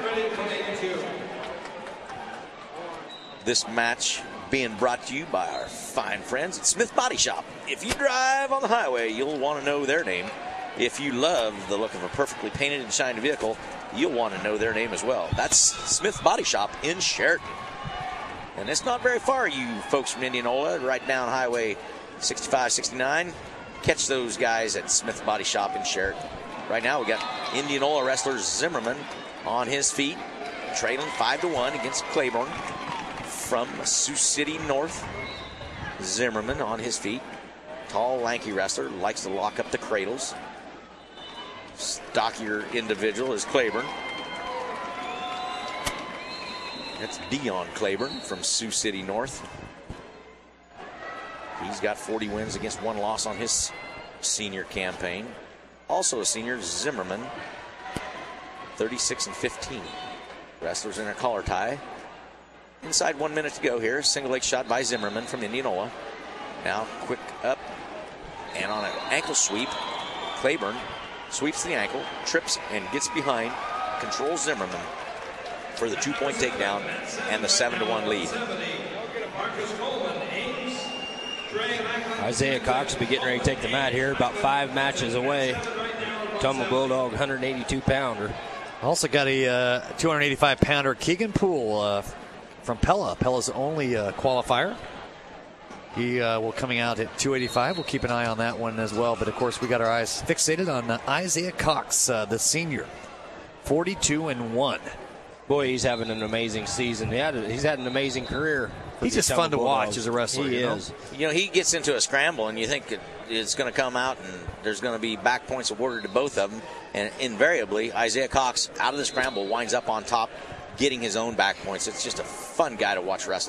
This match being brought to you by our fine friends at Smith Body Shop. If you drive on the highway, you'll want to know their name. If you love the look of a perfectly painted and shined vehicle, you'll want to know their name as well. That's Smith Body Shop in Sheraton. And it's not very far, you folks from Indianola, right down Highway sixty-five, sixty-nine. Catch those guys at Smith Body Shop in Sheraton. Right now we got Indianola wrestler Zimmerman on his feet, trailing five to one against Claiborne from Sioux City North. Zimmerman on his feet. Tall, lanky wrestler, likes to lock up the cradles. Stockier individual is Claiborne. That's Dion Claiborne from Sioux City North. He's got forty wins against one loss on his senior campaign. Also a senior, Zimmerman, thirty-six and fifteen. Wrestlers in a collar tie. Inside one minute to go here. Single leg shot by Zimmerman from Indianola. Now quick up and on an ankle sweep. Claiborne sweeps the ankle, trips and gets behind, controls Zimmerman for the two-point takedown and the seven to one lead. Isaiah Cox will be getting ready to take the mat here, about five matches away. Ottumwa Bulldog, one eighty-two pounder. Also got a uh, two eighty-five pounder, Keegan Poole uh, from Pella. Pella's only uh, qualifier. He uh, will coming out at two eighty-five. We'll keep an eye on that one as well. But, of course, we got our eyes fixated on uh, Isaiah Cox, uh, the senior, forty-two and one. Boy, he's having an amazing season. He had a, he's had an amazing career. He's just fun to watch as a wrestler. He you know? is. You know, he gets into a scramble, and you think it, it's going to come out, and there's going to be back points awarded to both of them. And invariably, Isaiah Cox, out of the scramble, winds up on top, getting his own back points. It's just a fun guy to watch wrestle.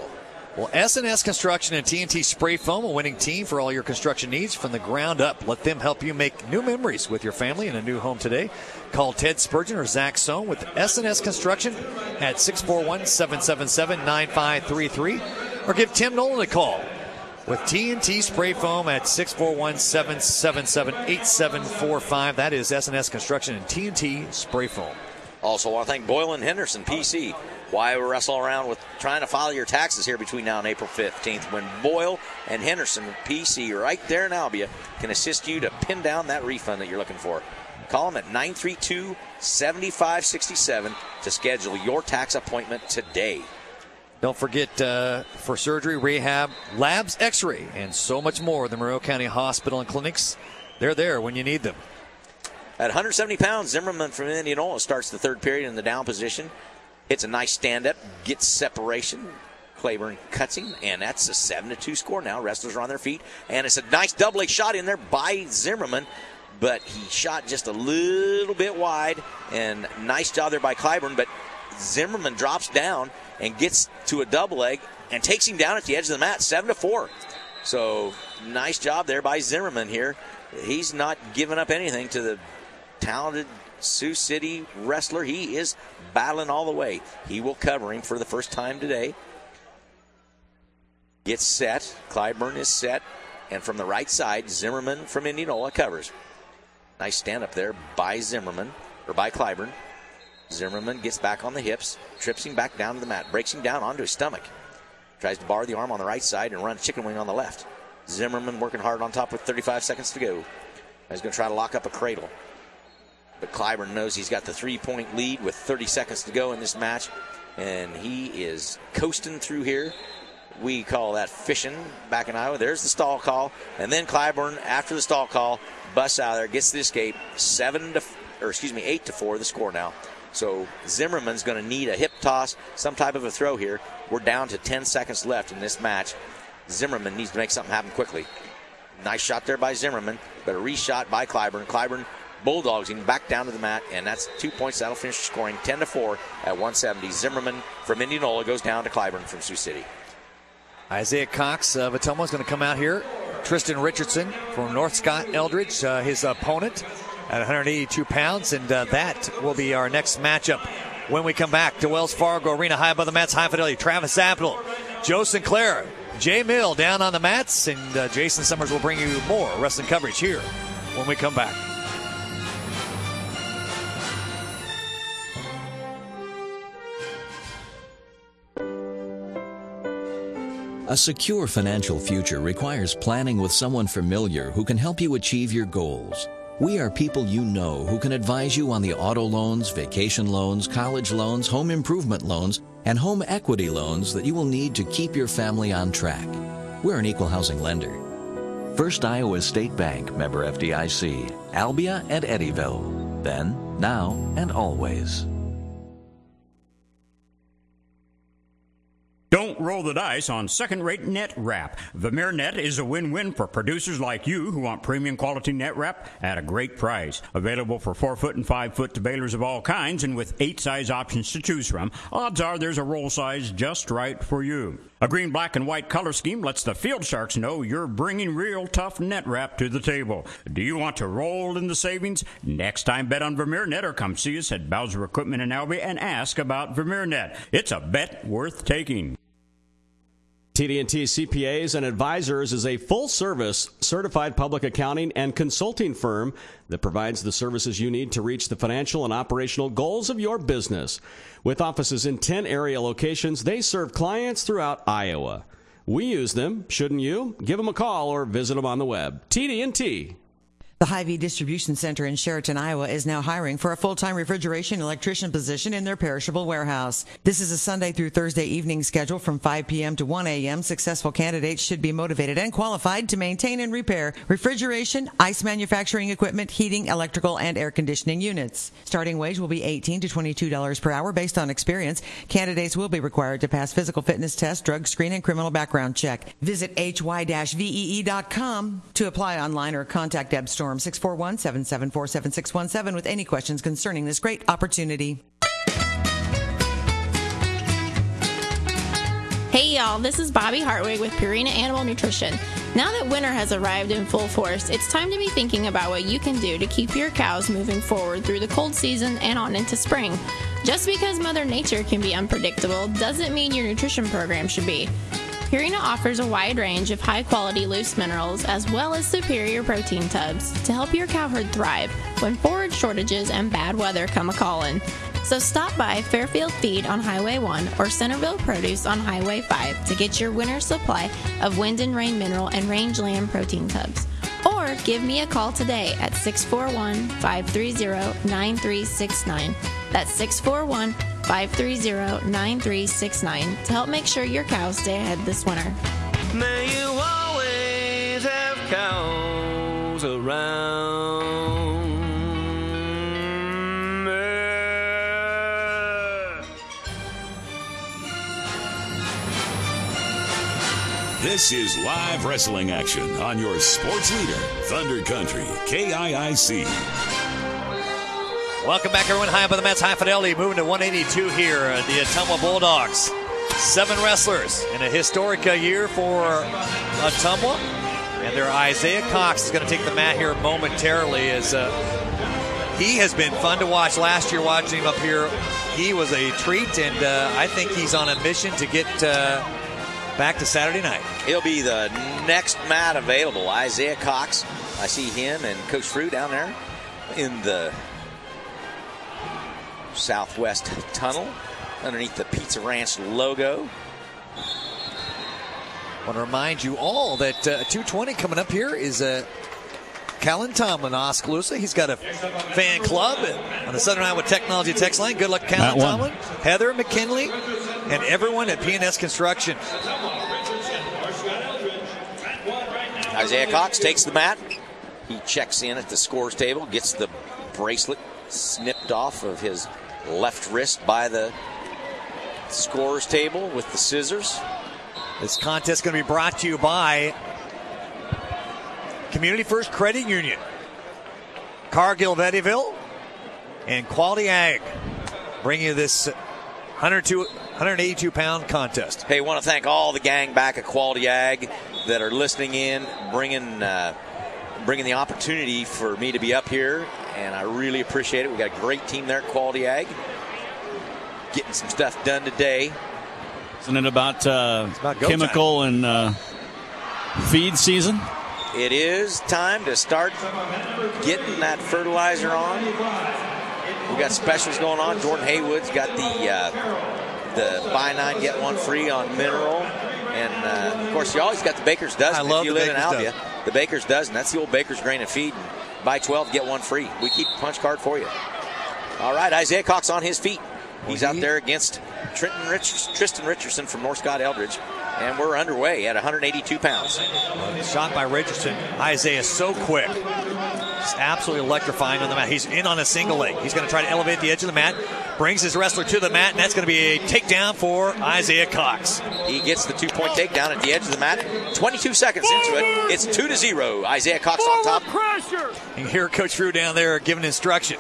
Well, S and S Construction and T N T Spray Foam, a winning team for all your construction needs from the ground up. Let them help you make new memories with your family in a new home today. Call Ted Spurgeon or Zach Sohn with S and S Construction at six four one, seven seven seven, nine five three three, or give Tim Nolan a call with T N T Spray Foam at six four one, seven seven seven, eight seven four five. That is S and S Construction and T N T Spray Foam. Also want to thank Boyle and Henderson, P C. Why we wrestle around with trying to file your taxes here between now and April fifteenth when Boyle and Henderson, P C, right there in Albia, can assist you to pin down that refund that you're looking for. Call them at nine three two, seven five six seven to schedule your tax appointment today. Don't forget, uh, for surgery, rehab, labs, x-ray, and so much more, the Monroe County Hospital and Clinics, they're there when you need them. At one hundred seventy pounds, Zimmerman from Indianola starts the third period in the down position. Hits a nice stand-up, gets separation. Claiborne cuts him, and that's a seven to two score now. Wrestlers are on their feet, and it's a nice double-leg shot in there by Zimmerman, but he shot just a little bit wide, and nice job there by Claiborne, but Zimmerman drops down and gets to a double-leg and takes him down at the edge of the mat, seven to four. So nice job there by Zimmerman here. He's not giving up anything to the talented Sioux City wrestler. He is battling all the way. He will cover him for the first time today. Gets set. Clyburn is set. And from the right side, Zimmerman from Indianola covers. Nice stand up there by Zimmerman, or by Clyburn. Zimmerman gets back on the hips, trips him back down to the mat, breaks him down onto his stomach. Tries to bar the arm on the right side and run chicken wing on the left. Zimmerman working hard on top with thirty-five seconds to go. He's going to try to lock up a cradle. But Clyburn knows he's got the three-point lead with thirty seconds to go in this match, and he is coasting through here. We call that fishing back in Iowa. There's the stall call, and then Clyburn, after the stall call, busts out of there, gets the escape. Seven to, or excuse me, eight to four. The score now. So Zimmerman's going to need a hip toss, some type of a throw here. We're down to ten seconds left in this match. Zimmerman needs to make something happen quickly. Nice shot there by Zimmerman, but a reshot by Clyburn. Clyburn bulldogs him back down to the mat, and that's two points. That'll finish scoring ten to four at one seventy. Zimmerman from Indianola goes down to Clyburn from Sioux City. Isaiah Cox of Atomo is going to come out here. Tristan Richardson from North Scott Eldridge, uh, his opponent at one hundred eighty-two pounds, and uh, that will be our next matchup when we come back to Wells Fargo Arena. High above the mats, high fidelity. Travis Apple, Joe Sinclair, Jay Mill down on the mats, and uh, Jason Summers will bring you more wrestling coverage here when we come back. A secure financial future requires planning with someone familiar who can help you achieve your goals. We are people you know who can advise you on the auto loans, vacation loans, college loans, home improvement loans, and home equity loans that you will need to keep your family on track. We're an equal housing lender. First Iowa State Bank, member F D I C, Albia and Eddyville. Then, now, and always. Don't roll the dice on second-rate net wrap. Vermeer Net is a win-win for producers like you who want premium quality net wrap at a great price. Available for four-foot and five-foot balers of all kinds and with eight size options to choose from, odds are there's a roll size just right for you. A green, black, and white color scheme lets the Field Sharks know you're bringing real tough net wrap to the table. Do you want to roll in the savings? Next time, bet on Vermeer Net or come see us at Bowser Equipment in Albia and ask about Vermeer Net. It's a bet worth taking. T D and T C P As and Advisors is a full-service certified public accounting and consulting firm that provides the services you need to reach the financial and operational goals of your business. With offices in ten area locations, they serve clients throughout Iowa. We use them. Shouldn't you? Give them a call or visit them on the web. T D and T. The Hy-Vee Distribution Center in Sheraton, Iowa is now hiring for a full-time refrigeration electrician position in their perishable warehouse. This is a Sunday through Thursday evening schedule from five p.m. to one a.m. Successful candidates should be motivated and qualified to maintain and repair refrigeration, ice manufacturing equipment, heating, electrical, and air conditioning units. Starting wage will be eighteen to twenty-two dollars per hour based on experience. Candidates will be required to pass physical fitness test, drug screen, and criminal background check. Visit H Y V E E dot com to apply online or contact Deb Storm six four one, seven seven four, seven six one seven with any questions concerning this great opportunity. Hey y'all, this is Bobby Hartwig with Purina Animal Nutrition. Now that winter has arrived in full force, it's time to be thinking about what you can do to keep your cows moving forward through the cold season and on into spring. Just because Mother Nature can be unpredictable doesn't mean your nutrition program should be. Purina offers a wide range of high-quality loose minerals as well as superior protein tubs to help your cow herd thrive when forage shortages and bad weather come a-callin'. So stop by Fairfield Feed on Highway one or Centerville Produce on Highway five to get your winter supply of wind and rain mineral and rangeland protein tubs. Or give me a call today at six four one, five three zero, nine three six nine. That's six four one, five three zero, nine three six nine to help make sure your cows stay ahead this winter. May you always have cows around. This is live wrestling action on your sports leader, Thunder Country, K I I C. Welcome back, everyone. High up on the mats, high fidelity, moving to one eighty-two here at the Ottumwa Bulldogs. Seven wrestlers in a historic uh, year for Ottumwa. And their Isaiah Cox is going to take the mat here momentarily as uh, he has been fun to watch. Last year, watching him up here, he was a treat, and uh, I think he's on a mission to get uh, back to Saturday night. He'll be the next mat available. Isaiah Cox. I see him and Coach Frew down there in the southwest tunnel underneath the Pizza Ranch logo. I want to remind you all that uh, two twenty coming up here is uh, Callan Tomlin, Oskaloosa. He's got a fan club on the Southern Iowa Technology text line. Good luck, Callan Tomlin, Heather McKinley, and everyone at P and S Construction. Isaiah Cox takes the mat. He checks in at the scores table, gets the bracelet snipped off of his left wrist by the scores table with the scissors. This contest is going to be brought to you by Community First Credit Union, Cargill Vettiville, and Quality Ag, bringing you this one eighty-two pound contest. Hey, I want to thank all the gang back at Quality Ag that are listening in, bringing uh, bringing the opportunity for me to be up here, and I really appreciate it. We got a great team there at Quality Ag, getting some stuff done today. Isn't it about, uh, about chemical time. and uh, feed season? It is time to start getting that fertilizer on. We got specials going on. Jordan Haywood's got the uh, the buy nine get one free on mineral, and uh, of course you always got the Baker's Dozen. I love if you the live in Baker's Albia, Dozen. the Baker's Dozen. That's the old Baker's Grain and Feed. And buy twelve, get one free. We keep the punch card for you. All right, Isaiah Cox on his feet. He's out there against Trenton Rich- Tristan Richardson from North Scott Eldridge. And we're underway at one eighty-two pounds. Shot by Richardson. Isaiah so quick. He's absolutely electrifying on the mat. He's in on a single leg. He's going to try to elevate the edge of the mat. Brings his wrestler to the mat, and that's going to be a takedown for Isaiah Cox. He gets the two-point takedown at the edge of the mat. twenty-two seconds into it. It's two to zero. Isaiah Cox on top. And here Coach Frew down there giving instruction.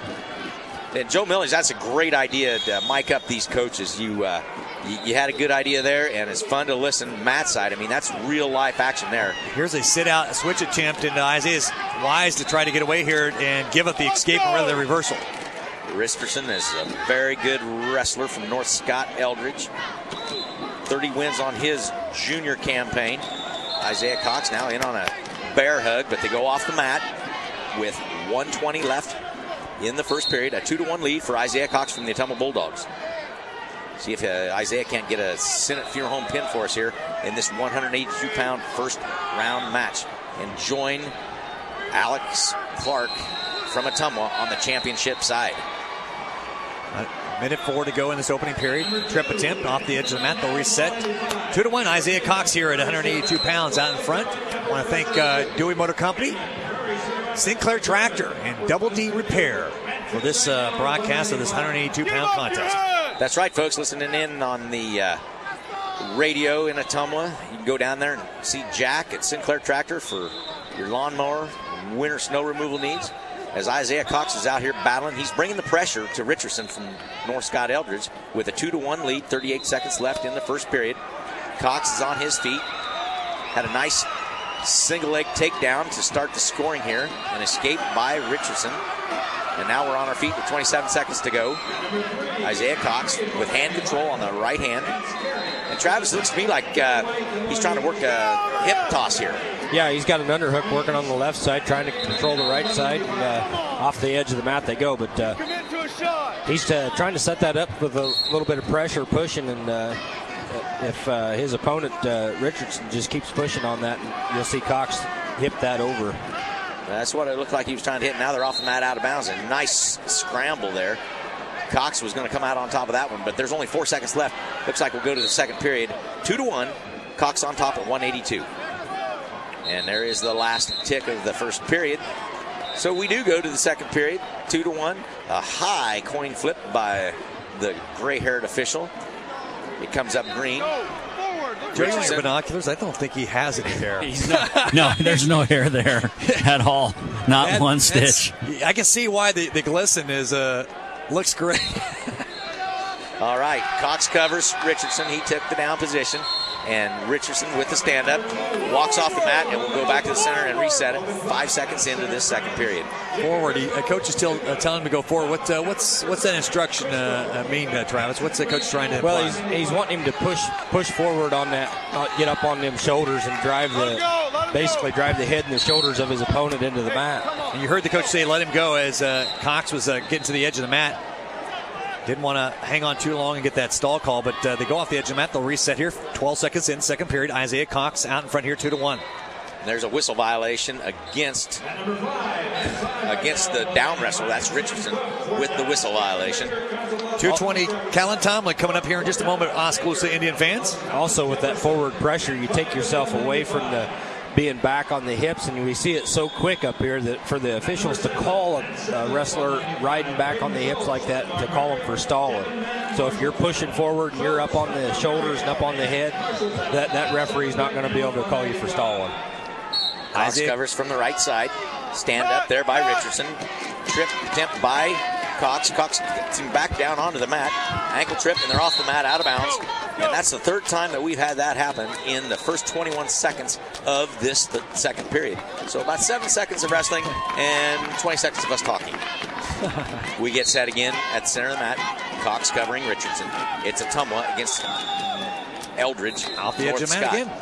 And Joe Millings, that's a great idea to mic up these coaches. You, uh, you you had a good idea there, and it's fun to listen. Matt's side, I mean, that's real-life action there. Here's a sit-out, a switch attempt, and Isaiah's wise to try to get away here and give up the escape and rather the reversal. Richardson is a very good wrestler from North Scott Eldridge. thirty wins on his junior campaign. Isaiah Cox now in on a bear hug, but they go off the mat with one twenty left in the first period. A two to one lead for Isaiah Cox from the Ottumwa Bulldogs. See if uh, Isaiah can't get a Senate Funeral Home pin for us here in this one eighty-two pound first round match. And join Alex Clark from Ottumwa on the championship side. A minute four to go in this opening period. Trip attempt off the edge of the mat. They'll reset. Two to one. Isaiah Cox here at one eighty-two pounds out in front. I want to thank uh, Dewey Motor Company, Sinclair Tractor, and Double D Repair for this uh, broadcast of this one eighty-two pound contest. That's right, folks. Listening in on the uh, radio in Ottumwa, you can go down there and see Jack at Sinclair Tractor for your lawnmower, winter snow removal needs. as Isaiah Cox is out here battling. He's bringing the pressure to Richardson from North Scott Eldridge with a two to one lead, thirty-eight seconds left in the first period. Cox is on his feet. Had a nice single leg takedown to start the scoring here. An escape by Richardson. And now we're on our feet with twenty-seven seconds to go. Isaiah Cox with hand control on the right hand. And Travis, looks to me like uh, he's trying to work a hip toss here. Yeah, he's got an underhook working on the left side, trying to control the right side. And, uh, off the edge of the mat they go. But uh, he's uh, trying to set that up with a little bit of pressure, pushing. And uh, if uh, his opponent, uh, Richardson, just keeps pushing on that, you'll see Cox hip that over. That's what it looked like he was trying to hit. Now they're off the mat out of bounds. A nice scramble there. Cox was going to come out on top of that one, but there's only four seconds left. Looks like we'll go to the second period. Two to one. Cox on top at one eighty-two. And there is the last tick of the first period. So we do go to the second period. Two to one. A high coin flip by the gray-haired official. It comes up green. Judging your binoculars, I don't think he has any hair. He's not, no, there's no hair there at all. Not That- one that's- stitch. I can see why the, the glisten is uh, looks great. All right, Cox covers Richardson. He took the down position. And Richardson with the stand-up walks off the mat, and we'll go back to the center and reset it. Five seconds into this second period. Forward, he, uh, coach is still uh, telling him to go forward. What, uh, what's what's that instruction uh, uh, mean, uh, Travis? What's the coach trying to? Well, imply? he's, he's wanting him to push push forward on that, uh, get up on them shoulders and drive the basically drive the head and the shoulders of his opponent into the mat. And you heard the coach say, "Let him go," as uh, Cox was uh, getting to the edge of the mat. Didn't want to hang on too long and get that stall call, but uh, they go off the edge of the mat. They'll reset here. twelve seconds in, second period. Isaiah Cox out in front here, two to one. And there's a whistle violation against against the down wrestler. That's Richardson with the whistle violation. two twenty. Callan Tomlin coming up here in just a moment. Oskaloosa Indian fans. Also, with that forward pressure, you take yourself away from the being back on the hips, and we see it so quick up here that for the officials to call a, a wrestler riding back on the hips like that, to call him for stalling. So if you're pushing forward and you're up on the shoulders and up on the head, that, that referee's not going to be able to call you for stalling. Cox covers from the right side. Stand up there by Richardson. Trip attempt by Cox. Cox gets him back down onto the mat. Ankle trip, and they're off the mat, out of bounds. And that's the third time that we've had that happen in the first twenty-one seconds of this th- second period. So about seven seconds of wrestling and twenty seconds of us talking. We get set again at the center of the mat. Cox covering Richardson. It's Atumwa against Eldridge. Off the edge of the mat again.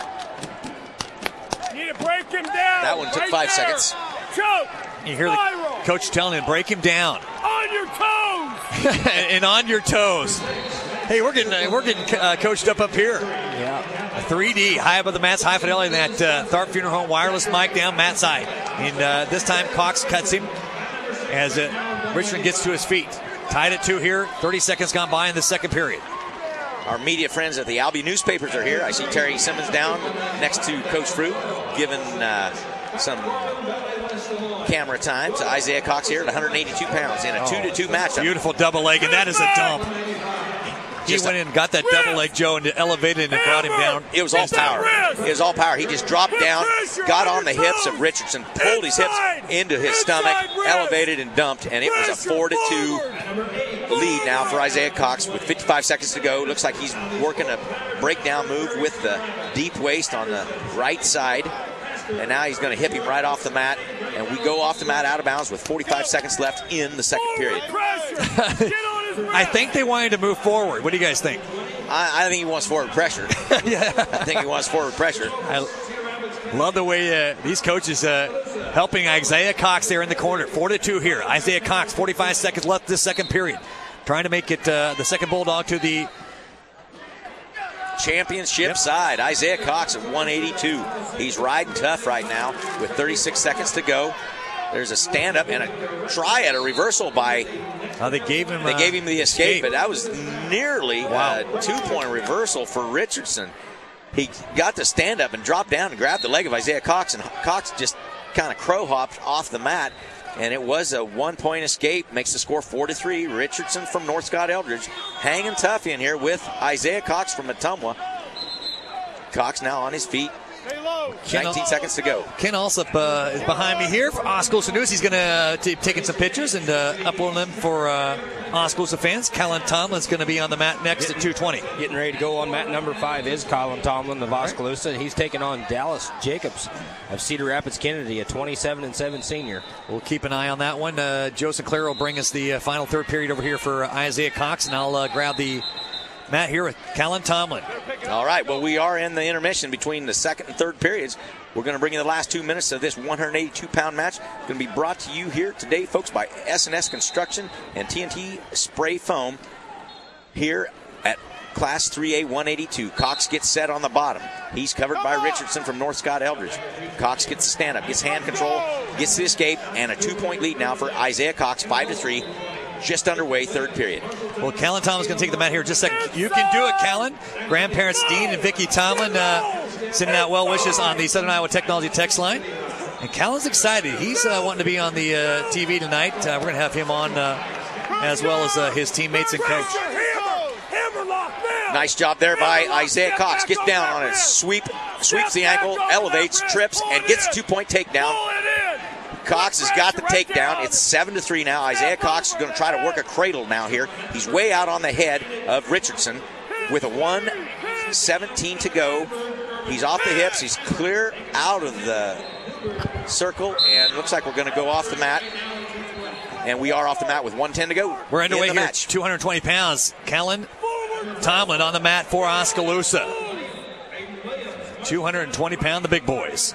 Need to break him down. That one took right five there. seconds. Choke. You hear the Spiral. coach telling him, break him down. On your toes. and on your toes. Hey, we're getting uh, we're getting uh, coached up up here. Yeah. A three D high above the mats, high fidelity, and that uh, Tharp Funeral Home wireless mic down mat side. And uh, this time Cox cuts him as uh, Richardson gets to his feet. Tied at two here. thirty seconds gone by in the second period. Our media friends at the Albia newspapers are here. I see Terry Simmons down next to Coach Fruit, giving uh, some camera time to Isaiah Cox here at one eighty-two pounds in a two to two matchup. Beautiful double leg, and that is a dump. He Just went a- in and got that double leg, Joe, and elevated and brought him down. It was all power. It was all power. He just dropped down, got on the hips of Richardson, pulled his hips into his stomach, elevated and dumped, and it was a four to two lead now for Isaiah Cox with fifty-five seconds to go. Looks like he's working a breakdown move with the deep waist on the right side. And now he's going to hip him right off the mat. And we go off the mat out of bounds with forty-five seconds left in the second period. I think they wanted to move forward. What do you guys think? I, I think he wants forward pressure. yeah. I think he wants forward pressure. I love the way uh, these coaches uh, helping Isaiah Cox there in the corner. Four to two here. Isaiah Cox, forty-five seconds left this second period. Trying to make it uh, the second Bulldog to the championship yep. side. Isaiah Cox at one eighty-two. He's riding tough right now with thirty-six seconds to go. There's a stand-up and a try at a reversal by... Uh, they gave him They uh, gave him the escape, escape, but that was nearly wow. a two-point reversal for Richardson. He got the stand-up and dropped down and grabbed the leg of Isaiah Cox, and Cox just kind of crow-hopped off the mat, and it was a one-point escape. Makes the score four to three. Richardson from North Scott Eldridge hanging tough in here with Isaiah Cox from Atumwa. Cox now on his feet. nineteen seconds to go. Ken Alsop uh, is behind me here for Oskaloosa News. He's going to uh, t- taking some pictures and uh, uploading them for uh, Oskaloosa fans. Colin Tomlin's going to be on the mat next Getting, at two twenty. Getting ready to go on mat number five is Colin Tomlin of Oskaloosa. He's taking on Dallas Jacobs of Cedar Rapids Kennedy, a twenty-seven and seven senior. We'll keep an eye on that one. Uh, Joe Sinclair will bring us the uh, final third period over here for uh, Isaiah Cox, and I'll uh, grab the mat here with Colin Tomlin. All right, well, we are in the intermission between the second and third periods. We're going to bring you the last two minutes of this one hundred eighty-two pound match. It's going to be brought to you here today, folks, by S and S Construction and T N T Spray Foam here at Class three A one eighty-two. Cox gets set on the bottom. He's covered by Richardson from North Scott Eldridge. Cox gets the stand-up, gets hand control, gets the escape, and a two-point lead now for Isaiah Cox, five to three. Just underway, third period. Well, Callan Tomlin's going to take the mat here in just a second. You can do it, Callan. Grandparents Dean and Vicki Tomlin uh, sending out well wishes on the Southern Iowa Technology text line. And Callan's excited. He's uh, wanting to be on the uh, T V tonight. Uh, we're going to have him on uh, as well as uh, his teammates and coach. Nice job there by Isaiah Cox. Gets down on it, sweep, sweeps the ankle, elevates, trips, and gets a two-point takedown. Cox has got the takedown. It's seven to three now. Isaiah Cox is going to try to work a cradle now here. He's way out on the head of Richardson with a one seventeen to go. He's off the hips. He's clear out of the circle, and looks like we're going to go off the mat. And we are off the mat with one ten to go. We're underway in the here. match. two hundred twenty pounds. Callan Tomlin on the mat for Oskaloosa. two hundred twenty pound, the big boys.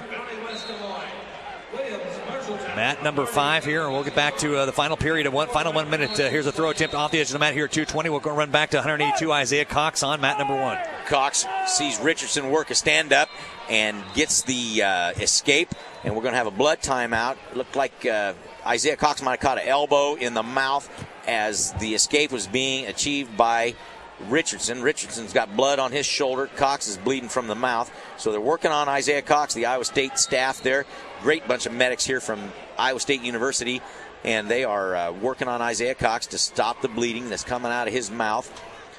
Mat number five here, and we'll get back to uh, the final period of one final one minute. Uh, here's a throw attempt off the edge of the mat here at two twenty. We're going to run back to one eighty-two. Isaiah Cox on mat number one. Cox sees Richardson work a stand-up and gets the uh, escape, and we're going to have a blood timeout. Looked like uh, Isaiah Cox might have caught an elbow in the mouth as the escape was being achieved by Richardson. Richardson's got blood on his shoulder. Cox is bleeding from the mouth. So they're working on Isaiah Cox, the Iowa State staff there. Great bunch of medics here from Iowa State University, and they are uh, working on Isaiah Cox to stop the bleeding that's coming out of his mouth.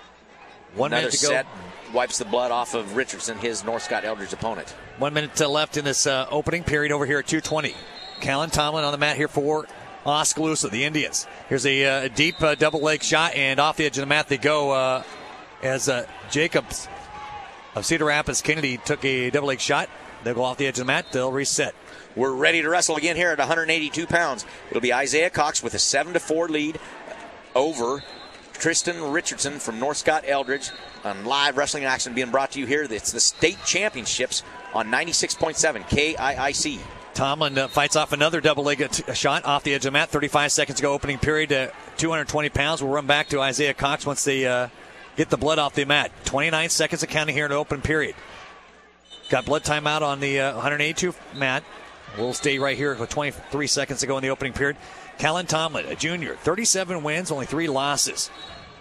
One Another minute to go. set wipes the blood off of Richardson, his North Scott Eldridge opponent. One minute uh, left in this uh, opening period over here at two twenty. Callan Tomlin on the mat here for Oskaloosa, the Indians. Here's a, uh, a deep uh, double leg shot, and off the edge of the mat they go uh, as uh, Jacobs of Cedar Rapids Kennedy took a double leg shot. They'll go off the edge of the mat. They'll reset. We're ready to wrestle again here at one hundred eighty-two pounds. It'll be Isaiah Cox with a seven to four lead over Tristan Richardson from North Scott Eldridge on live wrestling action being brought to you here. It's the state championships on ninety-six point seven K I I C. Tomlin uh, fights off another double leg t- shot off the edge of the mat. thirty-five seconds to go, opening period. Uh, two hundred twenty pounds. We'll run back to Isaiah Cox once they uh, get the blood off the mat. twenty-nine seconds of counting here in the open period. Got blood timeout on the uh, one eighty-two mat. We'll stay right here with twenty-three seconds to go in the opening period. Callan Tomlin, a junior, thirty-seven wins, only three losses.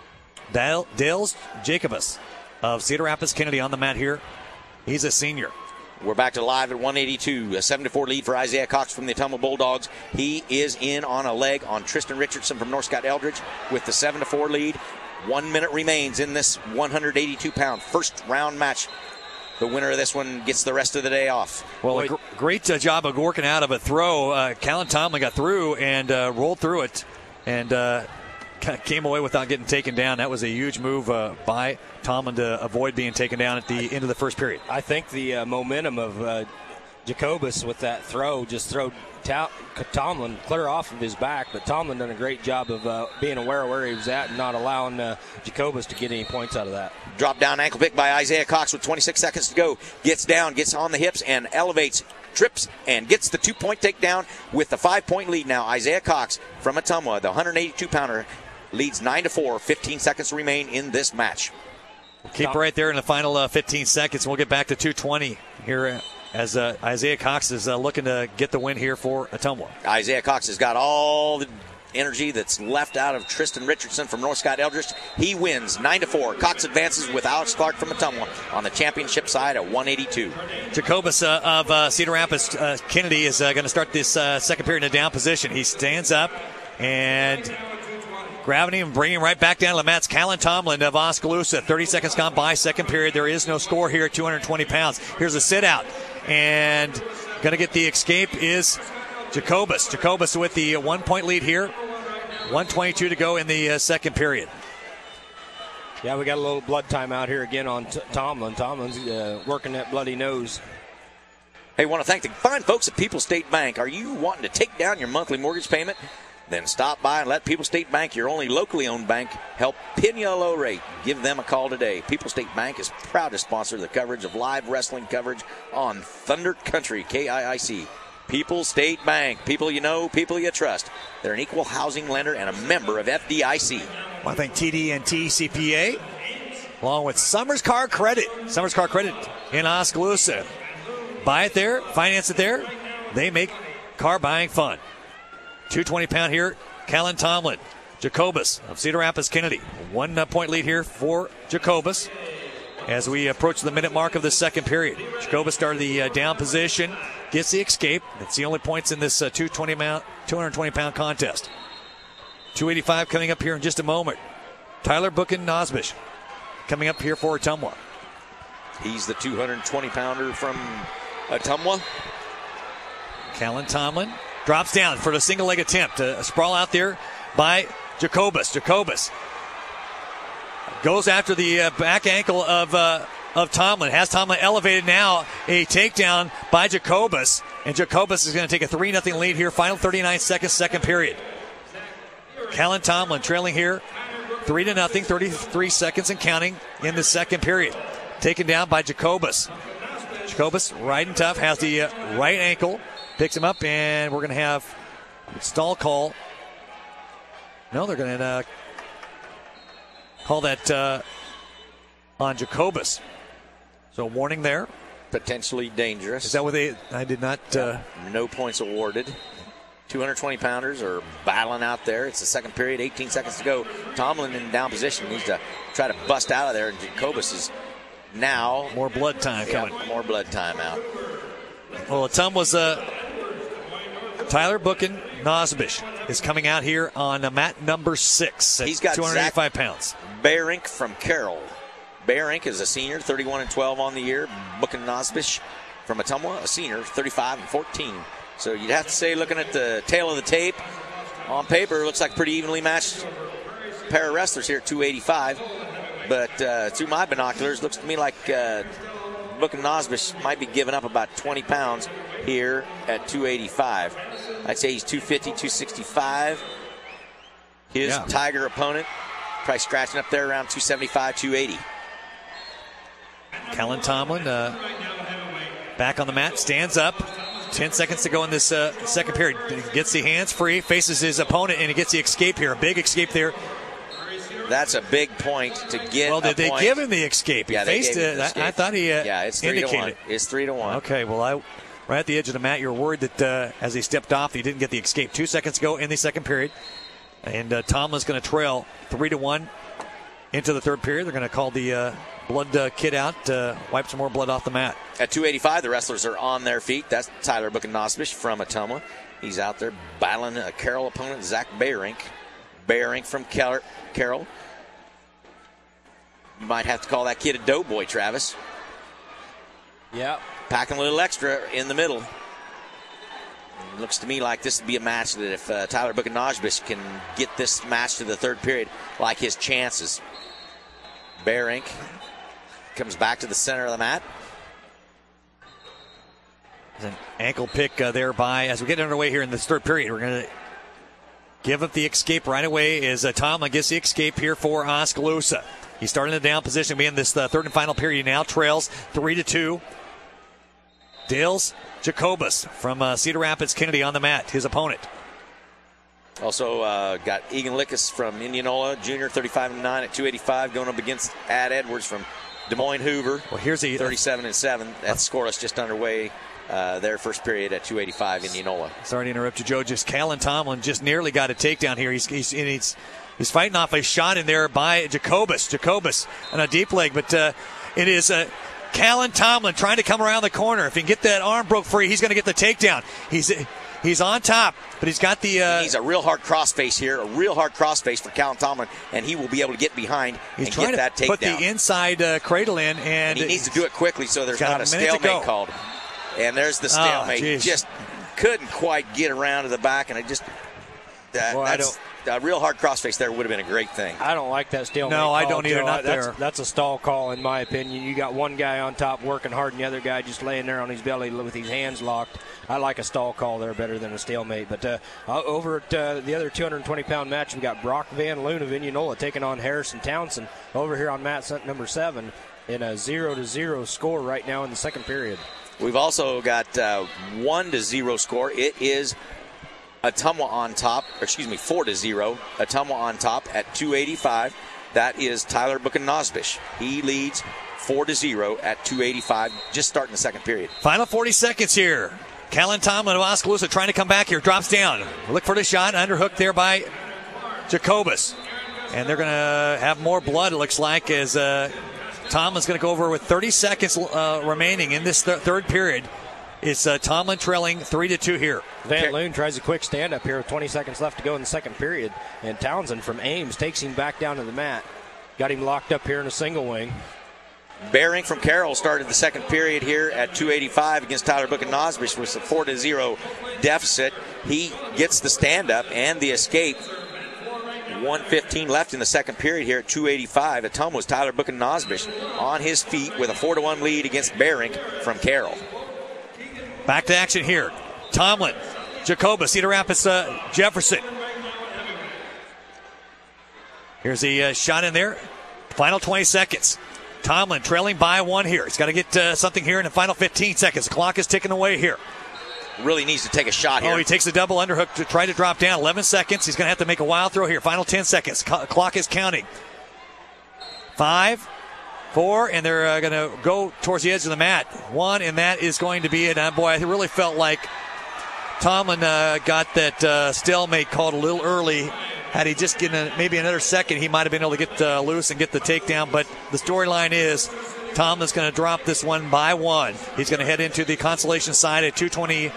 Dale, Dales Jacobus of Cedar Rapids Kennedy on the mat here. He's a senior. We're back to live at one eighty-two. A seven to four lead for Isaiah Cox from the Ottumwa Bulldogs. He is in on a leg on Tristan Richardson from North Scott Eldridge with the seven to four lead. One minute remains in this one eighty-two pound first round match. The winner of this one gets the rest of the day off. Well, a gr- great uh, job of working out of a throw. Uh, Callan Tomlin got through and uh, rolled through it and uh, came away without getting taken down. That was a huge move uh, by Tomlin to avoid being taken down at the I, end of the first period. I think the uh, momentum of uh, Jacobus with that throw just throwed Ta- Tomlin clear off of his back, but Tomlin done a great job of uh, being aware of where he was at and not allowing uh, Jacobus to get any points out of that. Drop down ankle pick by Isaiah Cox with twenty-six seconds to go. Gets down, gets on the hips, and elevates, trips, and gets the two-point takedown with the five-point lead now. Isaiah Cox from Ottumwa, the one eighty-two pounder, leads nine to four. fifteen seconds to remain in this match. Keep right there in the final uh, fifteen seconds. We'll get back to two twenty here as uh, Isaiah Cox is uh, looking to get the win here for Ottumwa. Isaiah Cox has got all the energy that's left out of Tristan Richardson from North Scott Eldridge. He wins nine to four. Cox advances with Alex Clark from Ottumwa on the championship side at one eighty-two. Jacobus uh, of uh, Cedar Rapids uh, Kennedy is uh, going to start this uh, second period in a down position. He stands up and grabbing him and bringing him right back down to the mats. Callan Tomlin of Oskaloosa. thirty seconds gone by, second period. There is no score here at two hundred twenty pounds. Here's a sit out. And going to get the escape is Jacobus. Jacobus with the one-point lead here. one twenty-two to go in the uh, second period. Yeah, we got a little blood time out here again on T- Tomlin. Tomlin's uh, working that bloody nose. Hey, want to thank the fine folks at People's State Bank. Are you wanting to take down your monthly mortgage payment? Then stop by and let People's State Bank, your only locally owned bank, help pin you a low rate. Give them a call today. People's State Bank is proud to sponsor the coverage of live wrestling coverage on Thunder Country, K I I C. People's State Bank. People you know, people you trust. They're an equal housing lender and a member of F D I C. I want to thank T D and T C P A, along with Summers Car Credit. Summers Car Credit in Oskaloosa. Buy it there, finance it there. They make car buying fun. two twenty pound here, Callan Tomlin. Jacobus of Cedar Rapids Kennedy. One uh, point lead here for Jacobus as we approach the minute mark of the second period. Jacobus started the uh, down position, gets the escape. That's the only points in this uh, two twenty pound contest. two eighty-five coming up here in just a moment. Tyler Bookin Nosbish coming up here for Ottumwa. He's the two twenty pounder from Ottumwa. Callan Tomlin drops down for the single leg attempt. A sprawl out there by Jacobus. Jacobus goes after the uh, back ankle of uh, of Tomlin. Has Tomlin elevated now. A takedown by Jacobus. And Jacobus is going to take a three nothing lead here. Final thirty-nine seconds, second period. Callan Tomlin trailing here three to nothing. thirty-three seconds and counting in the second period. Taken down by Jacobus. Jacobus riding tough. Has the uh, right ankle. Picks him up, and we're going to have a stall call. No, they're going to uh, call that uh, on Jacobus. So warning there. Potentially dangerous. Is that what they... I did not... Uh, no points awarded. two twenty pounders are battling out there. It's the second period, eighteen seconds to go. Tomlin in down position needs to try to bust out of there, and Jacobus is now... More blood time yeah, coming. More blood time out. Well, Tom was... Uh, Tyler Bookin Nosbish is coming out here on uh, mat number six at He's got two eighty-five pounds. Bearink from Carroll. Bearink is a senior, thirty-one and twelve on the year. Bookin Nosbish from Ottumwa, a senior, thirty-five and fourteen. So you'd have to say, looking at the tail of the tape, on paper, it looks like a pretty evenly matched pair of wrestlers here at two eighty-five. But uh, through my binoculars, looks to me like uh, Bookin Nosbish might be giving up about twenty pounds here at two eighty-five. I'd say he's two fifty, two sixty-five. His yeah. Tiger opponent probably scratching up there around two seventy-five, two eighty. Callan Tomlin uh, back on the mat, stands up. Ten seconds to go in this uh, second period. Gets the hands free, faces his opponent, and he gets the escape here. A big escape there. That's a big point to get. Well, did a they point. give him the escape? He yeah, faced they gave it. him the escape. I, I thought he uh, yeah, it's three indicated. to one. It's three to one. Okay, well, I right at the edge of the mat. You were worried that uh, as he stepped off, he didn't get the escape. Two seconds to go in the second period, and uh, Tomlin's going to trail three to one into the third period. They're going to call the uh, blood uh, kid out, uh, wipe some more blood off the mat. At two eighty-five, the wrestlers are on their feet. That's Tyler Bookin Nosbish from Ottumwa. He's out there battling a Carroll opponent, Zach Bearink. Bearink from Car- Carroll. You might have to call that kid a doughboy, Travis. Yeah. Packing a little extra in the middle. It looks to me like this would be a match that if uh, Tyler Bookin Nosbish can get this match to the third period, like his chances. Bearink comes back to the center of the mat. There's an ankle pick uh, there by, as we get underway here in this third period, we're going to give up the escape right away as uh, Tomlin gets the escape here for Oskaloosa. He's starting the down position. Being this uh, third and final period now, trails three to two. Dales Jacobus from uh, Cedar Rapids Kennedy on the mat, his opponent. Also uh, got Egan Lickus from Indianola, junior, thirty-five and nine at two eighty-five, going up against Ad Edwards from Des Moines Hoover. Well, here's the thirty-seven and seven. That's scoreless, just underway. Uh, their first period at two eighty-five, Indianola. Sorry to interrupt you, Joe. Just Callan Tomlin just nearly got a takedown here. He's he's he's, he's fighting off a shot in there by Jacobus. Jacobus on a deep leg, but uh, it is uh, Callan Tomlin trying to come around the corner. If he can get that arm broke free, he's going to get the takedown. He's he's on top, but he's got the. Uh, he's a real hard crossface here, a real hard crossface for Callan Tomlin, and he will be able to get behind he's and trying get that to takedown. put the inside uh, cradle in, and, and he needs to do it quickly so there's not a stalemate called. And there's the stalemate. Oh, just couldn't quite get around to the back, and it just that, Well, I that's a real hard crossface there would have been a great thing. I don't like that stalemate. No, I call, don't either, Joe. not that's, there. That's a stall call, in my opinion. You got one guy on top working hard, and the other guy just laying there on his belly with his hands locked. I like a stall call there better than a stalemate. But uh, over at uh, the other two hundred twenty pound match, we got Brock Van Loon of Indianola taking on Harrison Townsend over here on mat set number seven in a zero to zero score right now in the second period. We've also got uh, one to zero score. It is Ottumwa on top, or excuse me, four to zero. Ottumwa on top at two eighty-five. That is Tyler Buchanan-Osbish. He leads four to zero at two eighty-five, just starting the second period. Final forty seconds here. Callan Tomlin of Oskaloosa trying to come back here. Drops down. Look for the shot. Underhooked there by Jacobus. And they're going to have more blood, it looks like, as uh, Tomlin's going to go over with thirty seconds uh, remaining in this th- third period. It's uh, Tomlin trailing three to two here. Van Loon tries a quick stand-up here with twenty seconds left to go in the second period. And Townsend from Ames takes him back down to the mat. Got him locked up here in a single wing. Bearing from Carroll started the second period here at two eighty-five against Tyler Buchanan-Osbish with a four to zero deficit. He gets the stand-up and the escape. one fifteen left in the second period here at two eighty-five. Ottumwa's Tyler Buchanan-Osbish on his feet with a four to one lead against Bearing from Carroll. Back to action here. Tomlin, Jacobus, Cedar Rapids, uh, Jefferson. Here's the uh, shot in there. Final twenty seconds. Tomlin trailing by one here. He's got to get uh, something here in the final fifteen seconds. The clock is ticking away here. Really needs to take a shot here. Oh, he takes a double underhook to try to drop down. eleven seconds. He's going to have to make a wild throw here. Final ten seconds. Co- clock is counting. Five, four, and they're uh, going to go towards the edge of the mat. One, and that is going to be it. Uh, boy, I really felt like Tomlin uh, got that uh, stalemate called a little early. Had he just given a, maybe another second, he might have been able to get uh, loose and get the takedown. But the storyline is Tomlin's going to drop this one by one. He's going to head into the consolation side at two twenty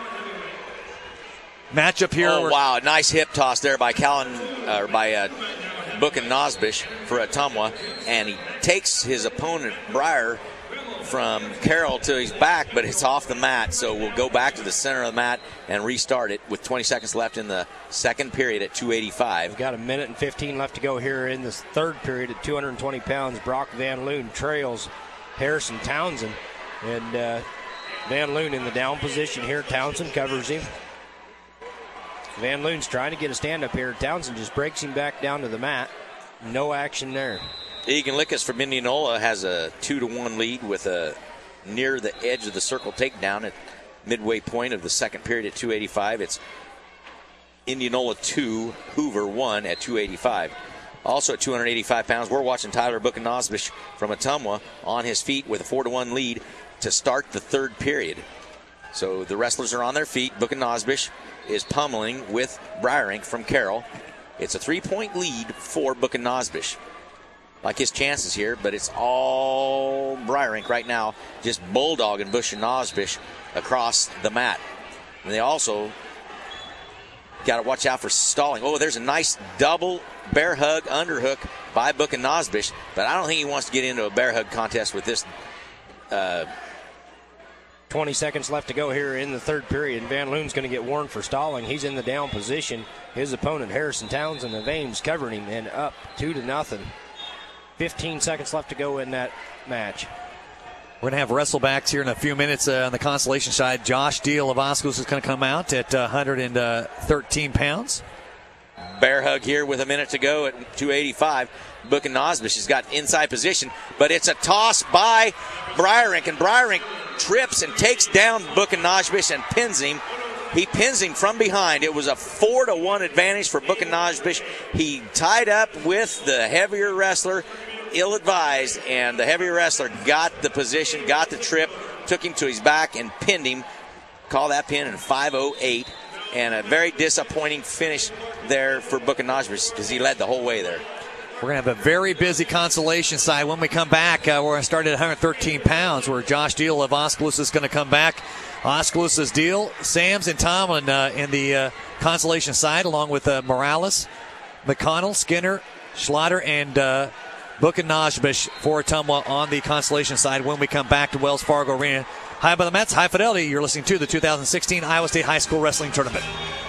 matchup here. Oh, wow. Nice hip toss there by Callan, uh, by uh, Buchanan-Osbish for Ottumwa. And he takes his opponent, Breyer, from Carroll to his back, but it's off the mat. So we'll go back to the center of the mat and restart it with twenty seconds left in the second period at two eighty-five. We've got a minute and fifteen left to go here in this third period at two hundred twenty pounds. Brock Van Loon trails Harrison Townsend. And uh, Van Loon in the down position here. Townsend covers him. Van Loon's trying to get a stand-up here. Townsend just breaks him back down to the mat. No action there. Egan Lickus from Indianola has a two to one lead with a near the edge of the circle takedown at midway point of the second period at two eighty-five. It's Indianola two, Hoover one at two eighty-five. Also at two hundred eighty-five pounds, we're watching Tyler Buchanan-Osbish from Ottumwa on his feet with a four to one lead to start the third period. So the wrestlers are on their feet. Buchanan-Osbish is pummeling with Breyerink from Carroll. It's a three-point lead for Buchanan-Osbish. Like his chances here, but it's all Breyerink right now, just bulldogging Buchanan-Osbish across the mat. And they also got to watch out for stalling. Oh, there's a nice double bear hug underhook by Buchanan-Osbish, but I don't think he wants to get into a bear hug contest with this. Uh, twenty seconds left to go here in the third period. Van Loon's going to get warned for stalling. He's in the down position. His opponent, Harrison Townsend of Ames, covering him and up two to nothing. fifteen seconds left to go in that match. We're going to have wrestlebacks here in a few minutes uh, on the consolation side. Josh Deal of Oskaloosa is going to come out at uh, one hundred thirteen pounds. Bear hug here with a minute to go at two eighty-five. Buchanan-Osbish has got inside position, but it's a toss by Breyerink, and Breyerink trips and takes down Buchanan-Osbish and pins him. He pins him from behind. It was a four to one advantage for Buchanan-Osbish. He tied up with the heavier wrestler, ill-advised, and the heavier wrestler got the position, got the trip, took him to his back, and pinned him. Call that pin in five oh eight. And a very disappointing finish there for Buchanan-Osbish because he led the whole way there. We're going to have a very busy consolation side. When we come back, uh, we're going to start at one hundred thirteen pounds, where Josh Deal of Oskaloosa is going to come back. Oskaloosa's Deal, Sams, and Tomlin uh, in the uh, consolation side, along with uh, Morales, McConnell, Skinner, Schlatter, and uh, Buchanan-Osbish for Ottumwa on the consolation side when we come back to Wells Fargo Arena High by the Mets, High Fidelity. You're listening to the two thousand sixteen Iowa State High School Wrestling Tournament.